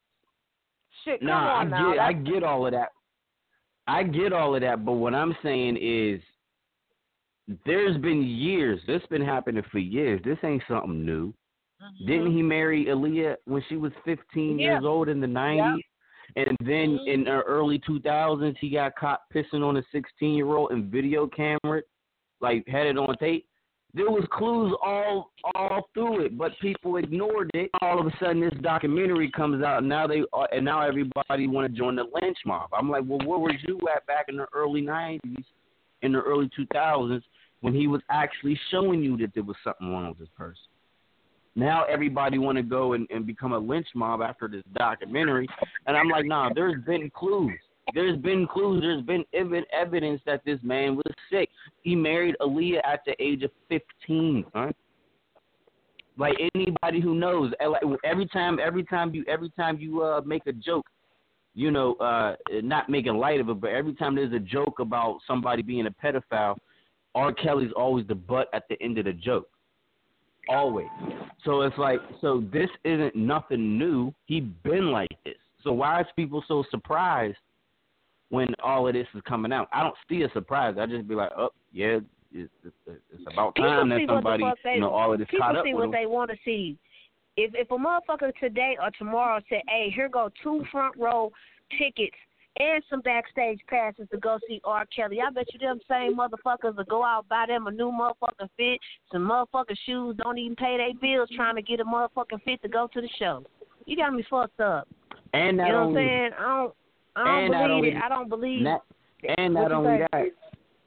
Shit, come Nah, on I now. get, I That's- get all of that. I get all of that, but what I'm saying is, there's been years. This been happening for years. This ain't something new. Mm-hmm. Didn't he marry Aaliyah when she was fifteen Yeah. years old in the nineties? Yeah. And then Mm-hmm. in the early two thousands, he got caught pissing on a sixteen-year-old in video camera, like had it on tape. There was clues all all through it, but people ignored it. All of a sudden, this documentary comes out, and now they uh, and now everybody want to join the lynch mob. I'm like, well, where was you at back in the early nineties, in the early two thousands, when he was actually showing you that there was something wrong with this person? Now everybody want to go and, and become a lynch mob after this documentary, and I'm like, nah, there's been clues. There's been clues. There's been ev- evidence that this man was sick. He married Aaliyah at the age of fifteen, huh? Like anybody who knows, every time, every time you, every time you uh, make a joke, you know, uh, not making light of it, but every time there's a joke about somebody being a pedophile, R. Kelly's always the butt at the end of the joke. Always. So it's like, so this isn't nothing new. He been like this. So why is people so surprised when all of this is coming out? I don't see a surprise. I just be like, oh, yeah, it's, it's, it's about time that somebody, they, you know, all of this caught up with People see what they want to see. If if a motherfucker today or tomorrow said, hey, here go two front row tickets and some backstage passes to go see R. Kelly, I bet you them same motherfuckers will go out, buy them a new motherfucking fit, some motherfucking shoes, don't even pay their bills trying to get a motherfucking fit to go to the show. You got me fucked up. And not you know only, what I'm saying? I don't, I don't believe only, it. I don't believe not, And not only say? that,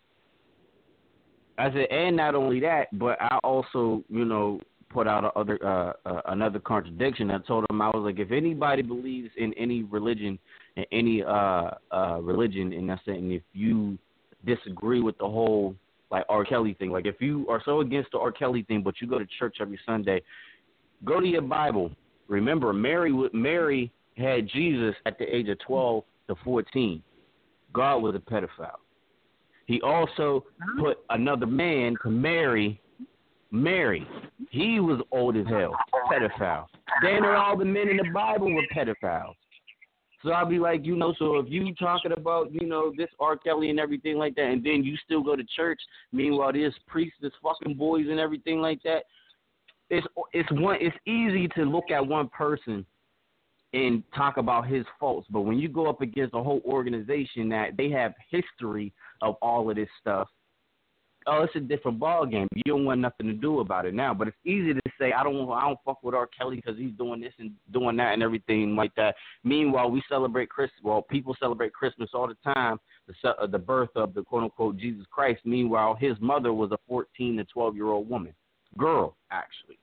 I said, and not only that, but I also, you know, put out a other uh, uh, another contradiction. I told him, I was like, if anybody believes in any religion, in any uh, uh, religion, and that's saying if you disagree with the whole like R. Kelly thing, like if you are so against the R. Kelly thing, but you go to church every Sunday, go to your Bible. Remember, Mary Mary had Jesus at the age of twelve to fourteen. God was a pedophile. He also put another man to marry Mary. He was old as hell, pedophile. Then all the men in the Bible were pedophiles. So I'll be like, you know, so if you talking about, you know, this R. Kelly and everything like that, and then you still go to church, meanwhile there's priests, there's fucking boys and everything like that, it's it's one it's easy to look at one person and talk about his faults, but when you go up against a whole organization that they have history of all of this stuff, oh, it's a different ball game. You don't want nothing to do about it now. But it's easy to say, I don't I don't fuck with R. Kelly because he's doing this and doing that and everything like that. Meanwhile, we celebrate Christmas. Well, people celebrate Christmas all the time, the uh, the birth of the quote unquote Jesus Christ. Meanwhile, his mother was a fourteen to twelve year old woman, girl actually.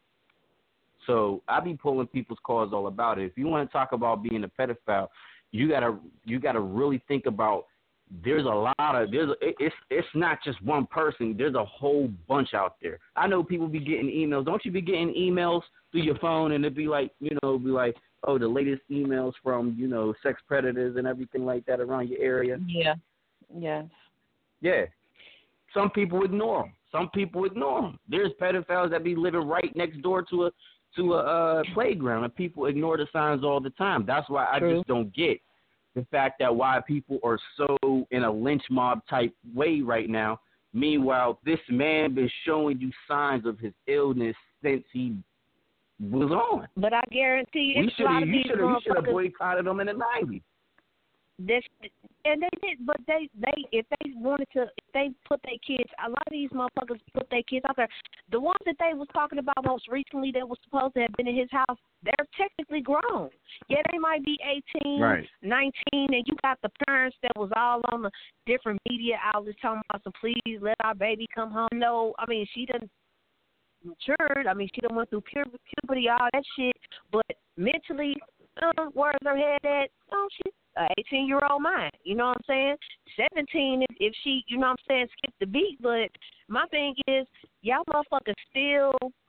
So I be pulling people's calls all about it. If you want to talk about being a pedophile, you gotta you gotta really think about. There's a lot of there's a, it's it's not just one person. There's a whole bunch out there. I know people be getting emails. Don't you be getting emails through your phone and it'd be like, you know, be like, oh, the latest emails from, you know, sex predators and everything like that around your area. Yeah. Yes. Yeah. Some people ignore them. Some people ignore them. There's pedophiles that be living right next door to a to a uh, playground, and people ignore the signs all the time. That's why I True. just don't get the fact that why people are so in a lynch mob type way right now. Meanwhile, this man been showing you signs of his illness since he was on. But I guarantee you, we it's a lot of you these should have motherfuckers. boycotted them in the nineties. This, and they did, but they, they, if they wanted to, if they put their kids, a lot of these motherfuckers put their kids out there. The ones that they was talking about most recently that was supposed to have been in his house, they're technically grown. Yeah, they might be eighteen, right. nineteen, and you got the parents that was all on the different media outlets talking about, so please let our baby come home. No, I mean, she done matured. I mean, she done went through pu- puberty, all that shit, but mentally, uh, where's her head at? Oh, she's an eighteen-year-old mind, you know what I'm saying? seventeen, if, if she, you know what I'm saying, skip the beat. But my thing is, y'all motherfuckers still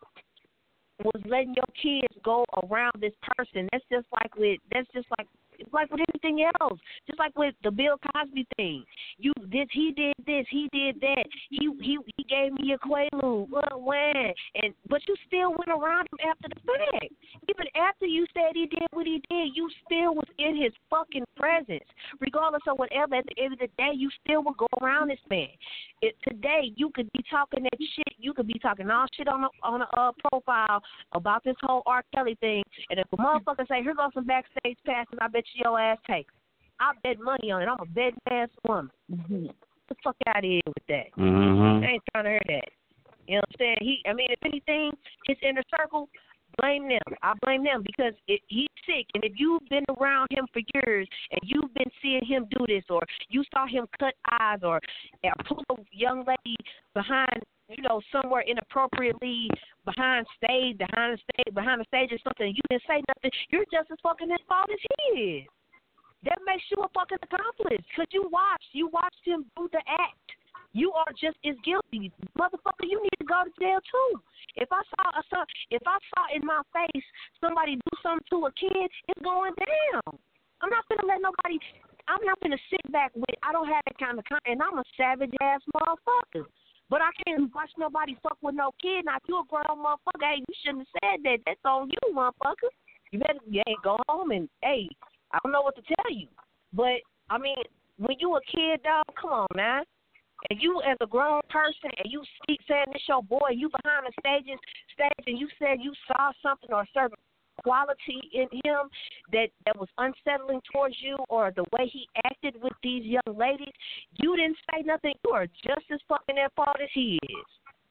was letting your kids go around this person. That's just like with, that's just like, it's like with anything else. Just like with the Bill Cosby thing. You this, he did this, he did that. He he he gave me a Quaalude. Well, when? And but you still went around him after the fact. Even after you said he did what he did, you still was in his fucking presence. Regardless of whatever, at the end of the day, you still would go around this man. It, today, you could be talking that shit. You could be talking all shit on a, on a uh, profile about this whole R. Kelly thing. And if a motherfucker say, here goes some backstage passes, I bet you your ass takes. I bet money on it. I'm a betting ass woman. Mm-hmm. Get the fuck out of here with that. Mm-hmm. I ain't trying to hear that. You know what I'm saying? He, I mean, if anything, his inner circle, blame them. I blame them because it, he's sick. And if you've been around him for years and you've been seeing him do this, or you saw him cut eyes or, or pull a young lady behind, you know, somewhere inappropriately behind stage, behind the stage, behind the stage or something, and you didn't say nothing, you're just as fucking his fault as he is. That makes you a fucking accomplice because you watched. You watched him do the act. You are just as guilty. Motherfucker, you need to go to jail too. If I saw a son, if I saw in my face somebody do something to a kid, it's going down. I'm not gonna let nobody. I'm not gonna sit back with. I don't have that kind of con, and I'm a savage ass motherfucker. But I can't watch nobody fuck with no kid. Now, if you a grown motherfucker, hey, you shouldn't have said that. That's on you, motherfucker. You better, yeah, go home and hey, I don't know what to tell you. But I mean, when you a kid, dog, come on, man. And you as a grown person, and you speak saying this your boy, you behind the stages, stage, and you said you saw something or a certain quality in him that, that was unsettling towards you, or the way he acted with these young ladies, you didn't say nothing. You are just as fucking at fault as he is.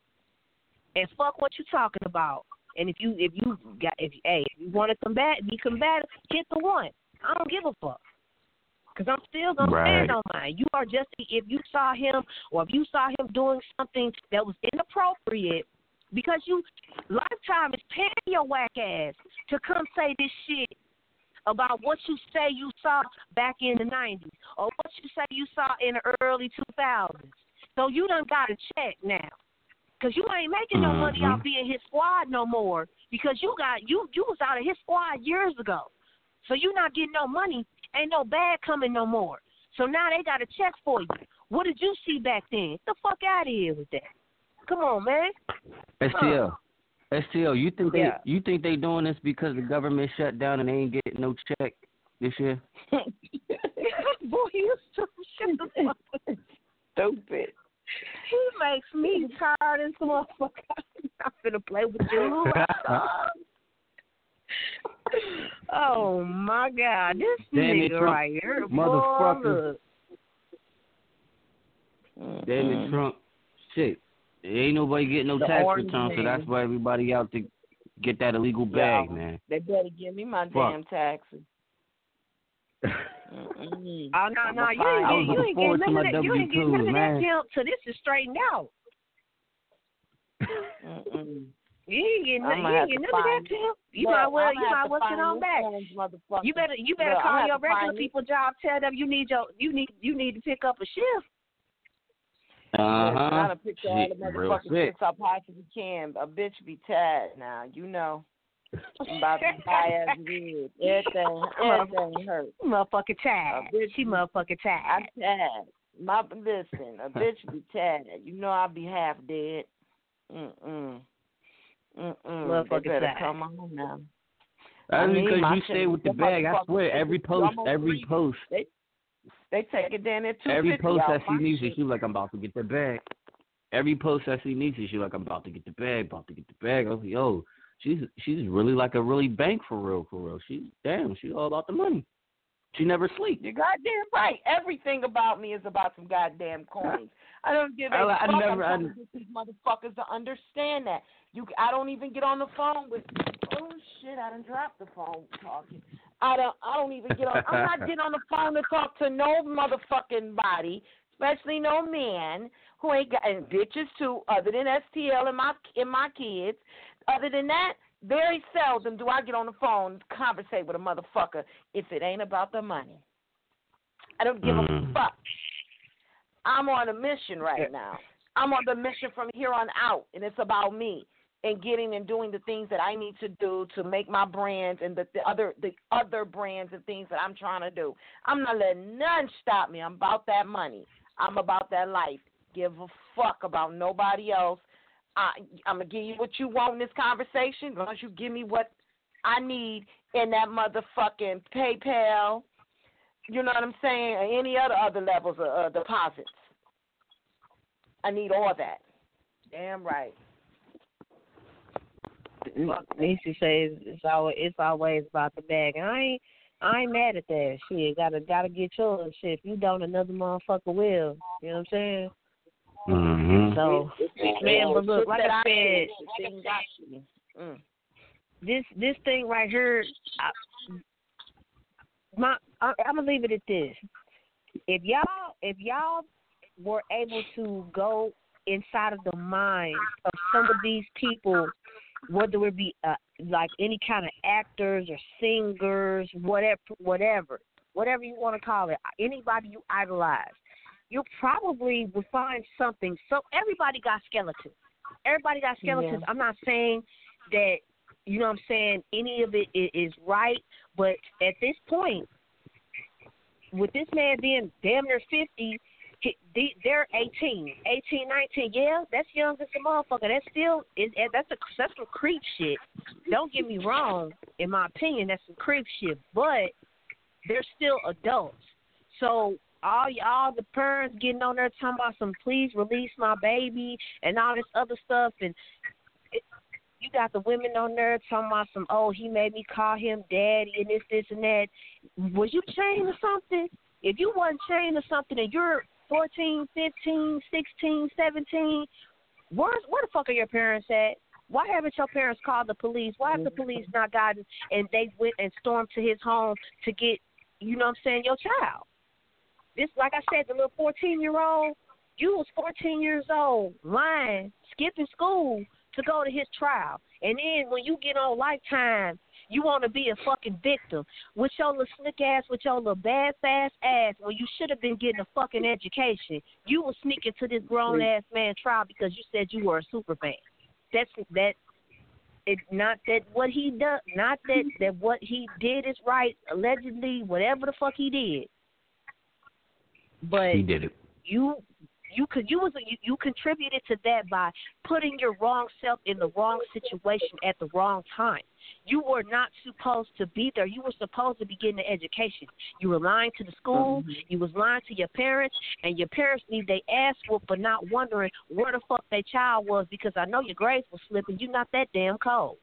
And fuck what you talking about. And if you if you got if hey if you want to combat, be combative, hit the one. I don't give a fuck. Because I'm still going to stand on mine. You are just, if you saw him or if you saw him doing something that was inappropriate, because you, Lifetime is paying your whack ass to come say this shit about what you say you saw back in the nineties or what you say you saw in the early two thousands. So you done got a check now. Because you ain't making no money mm-hmm. off being his squad no more because you got, you, you was out of his squad years ago. So you not getting no money. Ain't no bag coming no more. So now they got a check for you. What did you see back then? Get the fuck out of here with that. Come on, man. S T L. Huh. S T L, you think they yeah. you think they doing this because the government shut down and they ain't getting no check this year? Boy, you so stupid. Stupid. He makes me tired as a motherfucker. I'm not gonna play with you. Oh my God, this Damn nigga it, Trump, right here, motherfucker. Boy, Damn it, Trump. Shit, ain't nobody getting no the tax orange return, man. so that's why everybody out to get that illegal bag, Yo, man. They better give me my Fuck. damn taxes. Oh no, no, you I ain't was getting, you looking forward ain't getting to none my of that. You ain't getting W none two, of man. that till, till this is straightened out. Mm-mm. You ain't getting, I'm you gonna ain't getting none of that till. You Look, might well, I'm you gonna might have well to sit find on this back. orange motherfucker. You better, you better Look, call I'm your gonna have to regular find people job. Tell them you need your, you need, you need to pick up a shift. Uh I huh. gotta pick all the Real motherfucking sick. shits I possibly can. A bitch be tired now, you know. I'm about to die as it is. Everything, everything hurts. Motherfucking tired. A bitch She be- motherfucking tired. I'm tired. My listen, a bitch be tired. You know I be half dead. Mm mm. Mm mm. They Motherfucking better tired. come on now. That's I need because my you shit. stay with the Them bag. I motherfuckers swear, take every it- post, almost every three- post, They they take it down there two fifty. every post I out see my Nisha, shit. she like, I'm about to get the bag. Every post I see Nisha, she like, I'm about to get the bag, about to get the bag. I was like, yo, she's she's really like a really bank for real, for real. She's damn, she's all about the money. She never sleeps. You're goddamn right. Everything about me is about some goddamn coins. I don't give a I- I fuck. never- I'm I- trying to get these motherfuckers to understand that. You, I don't even get on the phone with. Oh shit! I done dropped the phone talking. I don't. I don't even get on. I'm not getting on the phone to talk to no motherfucking body, especially no man who ain't got and bitches too. Other than S T L and my and my kids. Other than that. Very seldom do I get on the phone and conversate with a motherfucker if it ain't about the money. I don't give Mm. a fuck. I'm on a mission right now. I'm on the mission from here on out, and it's about me and getting and doing the things that I need to do to make my brands and the, the other the other brands and things that I'm trying to do. I'm not letting none stop me. I'm about that money. I'm about that life. Give a fuck about nobody else. I, I'm going to give you what you want in this conversation as long as you give me what I need in that motherfucking PayPal, you know what I'm saying, or any other other levels of uh, deposits. I need all that. Damn right. Niecy says it's always it's always about the bag, and I ain't I ain't mad at that. Shit, gotta gotta get yours. Shit, if you don't, another motherfucker will. You know what I'm saying? Mm-hmm. So, man, but look, like I said, mm. this this thing right here, I, my I, I'm gonna leave it at this. If y'all if y'all were able to go inside of the minds of some of these people, whether it be uh, like any kind of actors or singers, whatever, whatever, whatever you want to call it, anybody you idolize, you probably would find something. So everybody got skeletons. Everybody got skeletons. Yeah. I'm not saying that, you know what I'm saying, any of it is, is right, but at this point, with this man being damn near fifty, they're eighteen, eighteen, nineteen. Yeah, that's young as a motherfucker. That's still, that's a that's some creep shit. Don't get me wrong. In my opinion, that's some creep shit. But they're still adults. So all y'all, the parents getting on there talking about some, please release my baby and all this other stuff, and it, you got the women on there talking about some, oh, he made me call him daddy and this, this, and that. Was you chained or something? If you wasn't chained or something and you're fourteen, fifteen, sixteen, seventeen, where, where the fuck are your parents at? Why haven't your parents called the police? Why have the police not gotten and they went and stormed to his home to get, you know what I'm saying, your child? This, like I said, the little fourteen-year-old, you was fourteen years old, lying, skipping school to go to his trial. And then when you get on Lifetime, you want to be a fucking victim with your little slick ass, with your little bad fast ass, when you should have been getting a fucking education. You were sneaking to this grown ass man trial because you said you were a super fan. That's that. It not that what he does, not that that what he did is right. Allegedly, whatever the fuck he did, but he did it. You. You could you was you, you contributed to that by putting your wrong self in the wrong situation at the wrong time. You were not supposed to be there. You were supposed to be getting an education. You were lying to the school. Mm-hmm. You was lying to your parents, and your parents need they ass whooped for not wondering where the fuck their child was, because I know your grades were slipping. You're not that damn cold.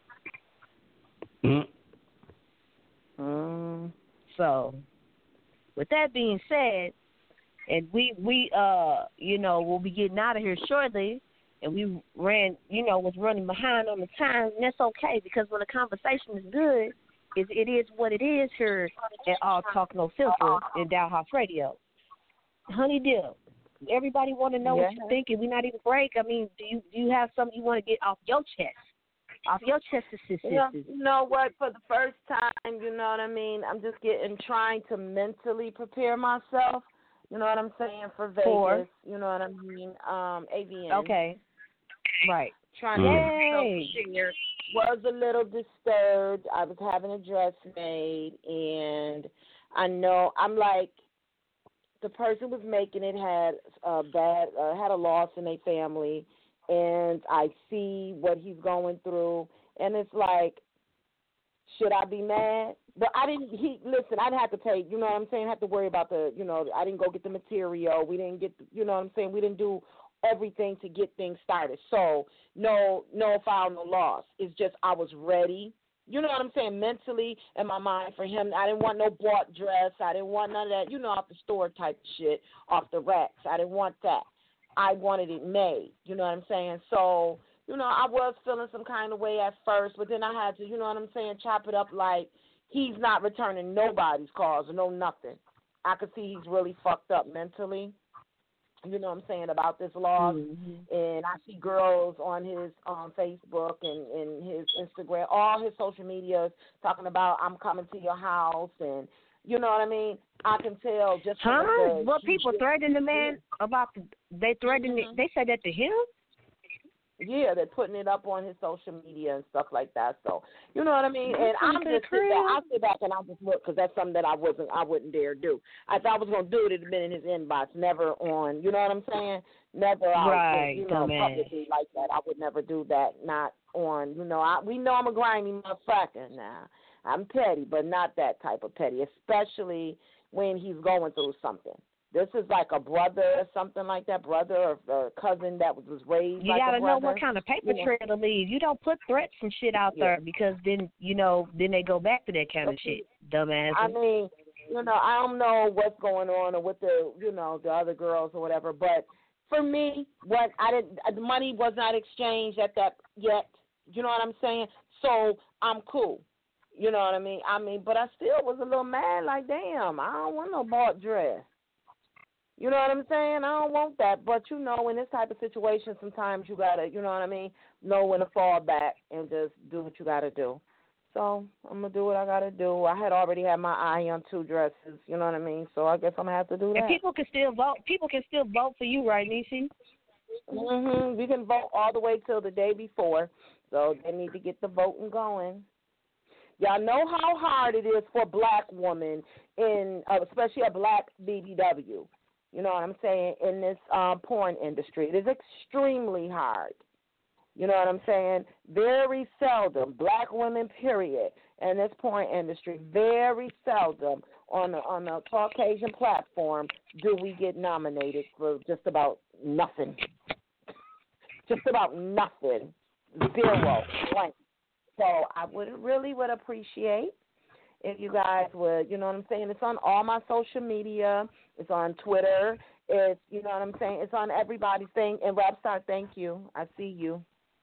Mm-hmm. Mm. So, with that being said. And we, we uh, you know, we'll be getting out of here shortly. And we ran, you know, was running behind on the time. And that's okay, because when the conversation is good, it, it is what it is here at All Talk No Filter in Dollhouse Radio. Honey Dip, everybody want to know yeah. what you're thinking. We're not even break. I mean, do you do you have something you want to get off your chest? Off your chest, sisters. Yeah, you know what? For the first time, you know what I mean? I'm just getting, trying to mentally prepare myself. You know what I'm saying, for Vegas, For, you know what I mean, um, A V N. Okay, right. Trying to get was a little disturbed. I was having a dress made, and I know, I'm like, the person was making it had a bad, uh, had a loss in their family, and I see what he's going through, and it's like, should I be mad? But I didn't, he, listen, I didn't have to pay, you know what I'm saying, I have to worry about the, you know, I didn't go get the material. We didn't get, the, you know what I'm saying, we didn't do everything to get things started. So, no, no foul, no loss. It's just I was ready, you know what I'm saying, mentally in my mind for him. I didn't want no bought dress. I didn't want none of that, you know, off the store type shit, off the racks. I didn't want that. I wanted it made, you know what I'm saying. So, you know, I was feeling some kind of way at first, but then I had to, you know what I'm saying, chop it up like, he's not returning nobody's calls or no nothing. I could see he's really fucked up mentally, you know what I'm saying, about this loss. Mm-hmm. And I see girls on his um, Facebook and, and his Instagram, all his social medias, talking about, I'm coming to your house, and you know what I mean? I can tell just huh? from the What people threatening the man about, the, they threatened mm-hmm. it, they said that to him? Yeah, they're putting it up on his social media and stuff like that. So, you know what I mean? And I'm just sit back, I sit back and I just look, because that's something that I wasn't, I wouldn't dare do. If I was gonna do it, it'd have been in his inbox, never on. You know what I'm saying? Never, right, out, you know, publicly like that. I would never do that. Not on. You know, I, we know I'm a grimy motherfucker now. I'm petty, but not that type of petty, especially when he's going through something. This is like a brother or something like that, brother or, or cousin that was, was raised you like a gotta brother. know what kind of paper you know. trail to leave. You don't put threats and shit out Yeah. there because then, you know, then they go back to that kind of shit, dumbass. I mean, you know, I don't know what's going on or with the, you know, the other girls or whatever, but for me, what I didn't, the money was not exchanged at that yet. You know what I'm saying? So I'm cool. You know what I mean? I mean, but I still was a little mad. Like, damn, I don't want no bought dress. You know what I'm saying? I don't want that. But, you know, in this type of situation, sometimes you got to, you know what I mean, know when to fall back and just do what you got to do. So I'm going to do what I got to do. I had already had my eye on two dresses, you know what I mean? So I guess I'm going to have to do that. And people can still vote. People can still vote for you, right, Niecy? Mm-hmm. We can vote all the way till the day before. So they need to get the voting going. Y'all know how hard it is for a black woman, in uh, especially a black B B W. You know what I'm saying, in this um, porn industry. It is extremely hard. You know what I'm saying? Very seldom, black women, period, in this porn industry, very seldom on a, on a Caucasian platform do we get nominated for just about nothing. Just about nothing. Zero. Blank. So I would really would appreciate if you guys would, you know what I'm saying? It's on all my social media. It's on Twitter. It's, you know what I'm saying? It's on everybody's thing. And Rapstar, thank you. I see you.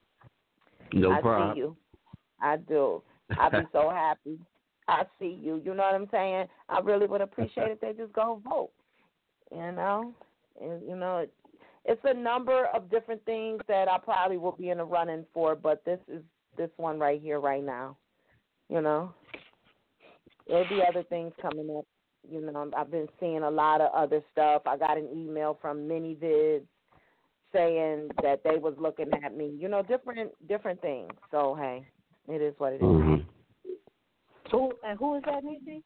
No I problem. see you. I do. I'd be so happy. I see you. You know what I'm saying? I really would appreciate if they just go vote. You know? And, you know, it, it's a number of different things that I probably will be in the running for, but this is this one right here, right now. You know? There'll be other things coming up. You know, I've been seeing a lot of other stuff. I got an email from ManyVids saying that they was looking at me. You know, different different things. So, hey, it is what it is. Mm-hmm. Who, and who is that, Niecy?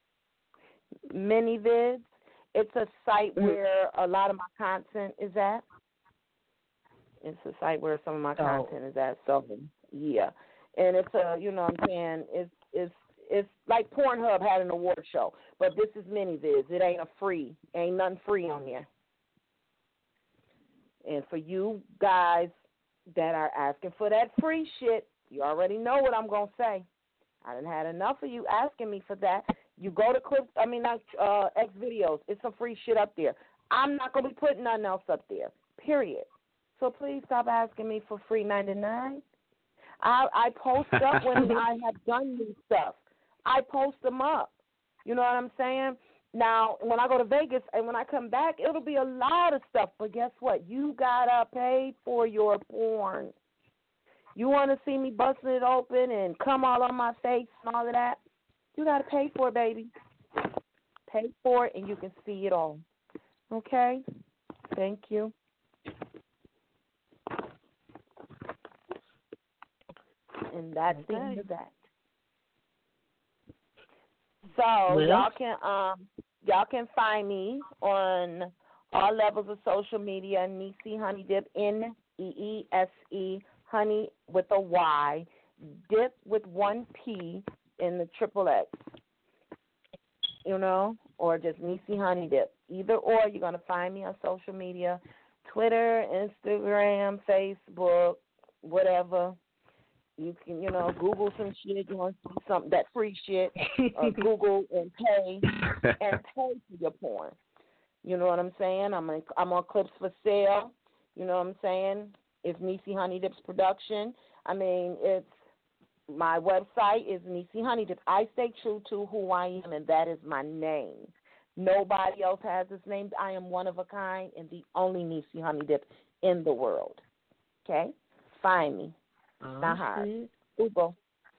ManyVids. It's a site Mm-hmm. where a lot of my content is at. It's a site where some of my Oh. content is at. So, yeah. And it's a, you know what I'm saying, it's, it's, it's like Pornhub had an award show, but this is ManyVids. It ain't a free, ain't nothing free on there. And for you guys that are asking for that free shit, you already know what I'm going to say. I done had enough of you asking me for that. You go to Clips, I mean, not uh, X videos. It's some free shit up there. I'm not going to be putting nothing else up there, period. So please stop asking me for free ninety-nine. I, I post up when I have done new stuff. I post them up. You know what I'm saying? Now, when I go to Vegas and when I come back, it'll be a lot of stuff. But guess what? You got to pay for your porn. You want to see me busting it open and come all on my face and all of that? You got to pay for it, baby. Pay for it and you can see it all. Okay? Thank you. And that's the end of that. So Well, y'all can um y'all can find me on all levels of social media, Neesy Honey Dip, N E E S E Honey with a Y, Dip with one P in the triple X. You know, or just Neesy Honey Dip. Either or, you're gonna find me on social media, Twitter, Instagram, Facebook, whatever. You can, you know, Google some shit. You want to see something, that free shit. Uh, Google and pay and pay for your porn. You know what I'm saying? I'm in, I'm on Clips for Sale. You know what I'm saying? It's Neesy Honey Dip's production. I mean, it's my website is Neesy Honey Dip. I stay true to who I am, and that is my name. Nobody else has this name. I am one of a kind and the only Neesy Honey Dip in the world. Okay? Find me. Oh, Not hard. shit. Ubo.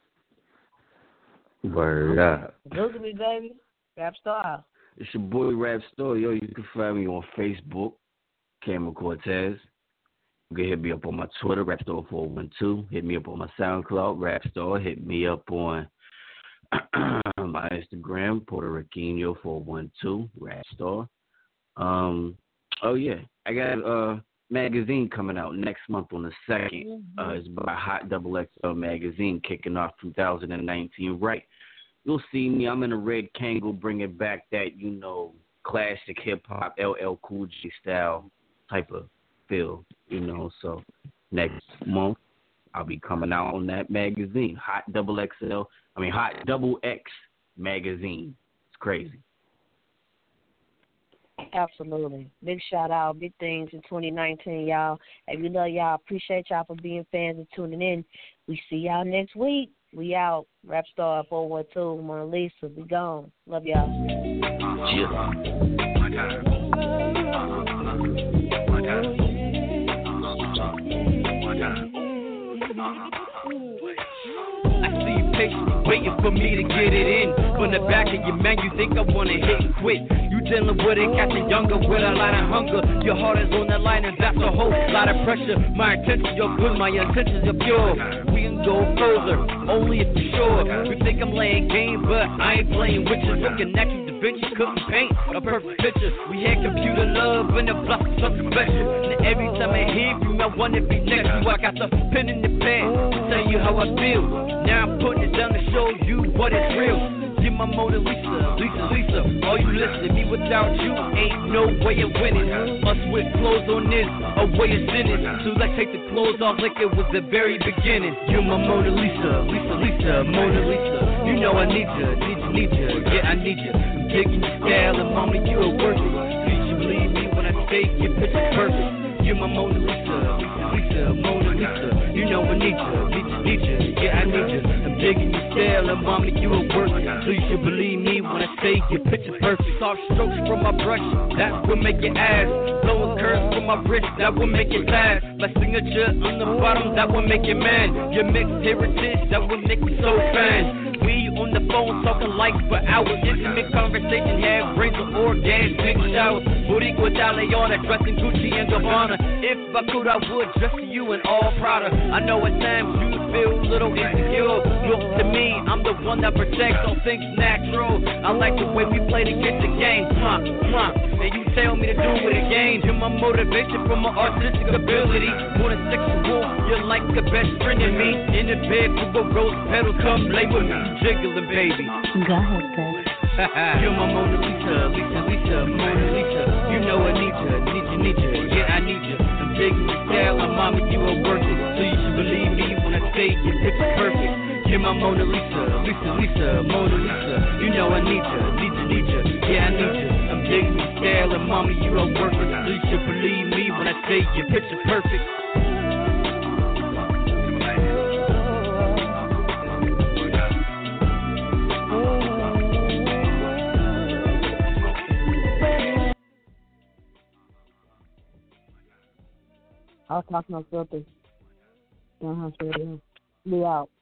Word up. Google me, baby. Rapstar. It's your boy Rap Store. Yo, you can find me on Facebook, Cameron Cortez. You can hit me up on my Twitter, Rapstar four one two. Hit me up on my SoundCloud, Rapstar. Hit me up on my Instagram, Puerto Riqueño four one two, Rapstar. Um, oh, yeah. I got uh, magazine coming out next month on the second. Mm-hmm. Uh, it's by Hot Double X L magazine, kicking off two thousand nineteen. Right, you'll see me. I'm in a red Kangol, bringing back that, you know, classic hip hop, L L Cool J style type of feel, you know. So next month I'll be coming out on that magazine, Hot Double X L. I mean Hot Double X magazine. It's crazy. Absolutely. Big shout out, big things in twenty nineteen, y'all. If you love y'all, appreciate y'all for being fans and tuning in. We see y'all next week. We out. Rap Star four one two, Mona Lisa. Be gone. Love y'all. I see you patiently waiting for me to get it in. From the back of your man, you think I wanna hit and quit. You dealing with it, catching younger with a lot of hunger. Your heart is on the line and that's a whole lot of pressure. My intentions are good, my intentions are pure. We can go further, only if you're sure. You think I'm laying game, but I ain't playing with you. Looking at you, Da Vinci couldn't paint a perfect picture. We had computer love and the block of something special. And every time I hear you, I wanna be next to you. I got the pen in the pen to tell you how I feel. Now I'm putting it down to show you what is real. You're my Mona Lisa, Lisa, Lisa. All you listen to me without you ain't no way of winning. Us with clothes on this, a way of sinning. So let's take the clothes off like it was the very beginning. You're my Mona Lisa, Lisa, Lisa, Mona Lisa. You know I need you, need you, need you. Yeah, I need you. I'm digging your style and mama, you are worth it. Please you believe me when I say your picture's perfect. You're my Mona Lisa, Lisa, Lisa, Mona Lisa. You know I need you, need you, need you. Yeah, I need you. I'm digging your style and mama, you are worth it. Please you believe me when I say your picture's perfect. Soft strokes from my brush, that will make your ass. Blowing curves from my wrist, that will make it last. My signature on the bottom, that will make you man. Your mixed heritage, that will make me so fan. We on the phone talking like for hours. Intimate conversation, have brains of organs, big showers. Boricua Daleona, dressing Gucci and Gabbana. If I could, I would dress you in all Prada. I know at times you feel a little insecure. Look to me, I'm the one that protects all things natural. I like the way we play to get the game. Mwah, mwah. And you tell me to do it again. You're my motivation from my artistic ability. More than sexual, you're like the best friend in me. In the bed with the rose petals, come lay with me. Jiggling, baby. Go ahead, girl. You're my Mona Lisa, Lisa, Lisa, Mona Lisa. You know I need you, need you, need you. Yeah, I need you. I'm digging your style, and mama, you are worth it. So you should believe me when I say your picture's perfect. You're my Mona Lisa, Lisa, Lisa, Mona Lisa. You know I need you, need you, need you. Yeah, I need you. I'm digging your style, and mama, you are worth it. So you should believe me when I say your picture's perfect. I'll talk no filter. Uh-huh, sure. Be out.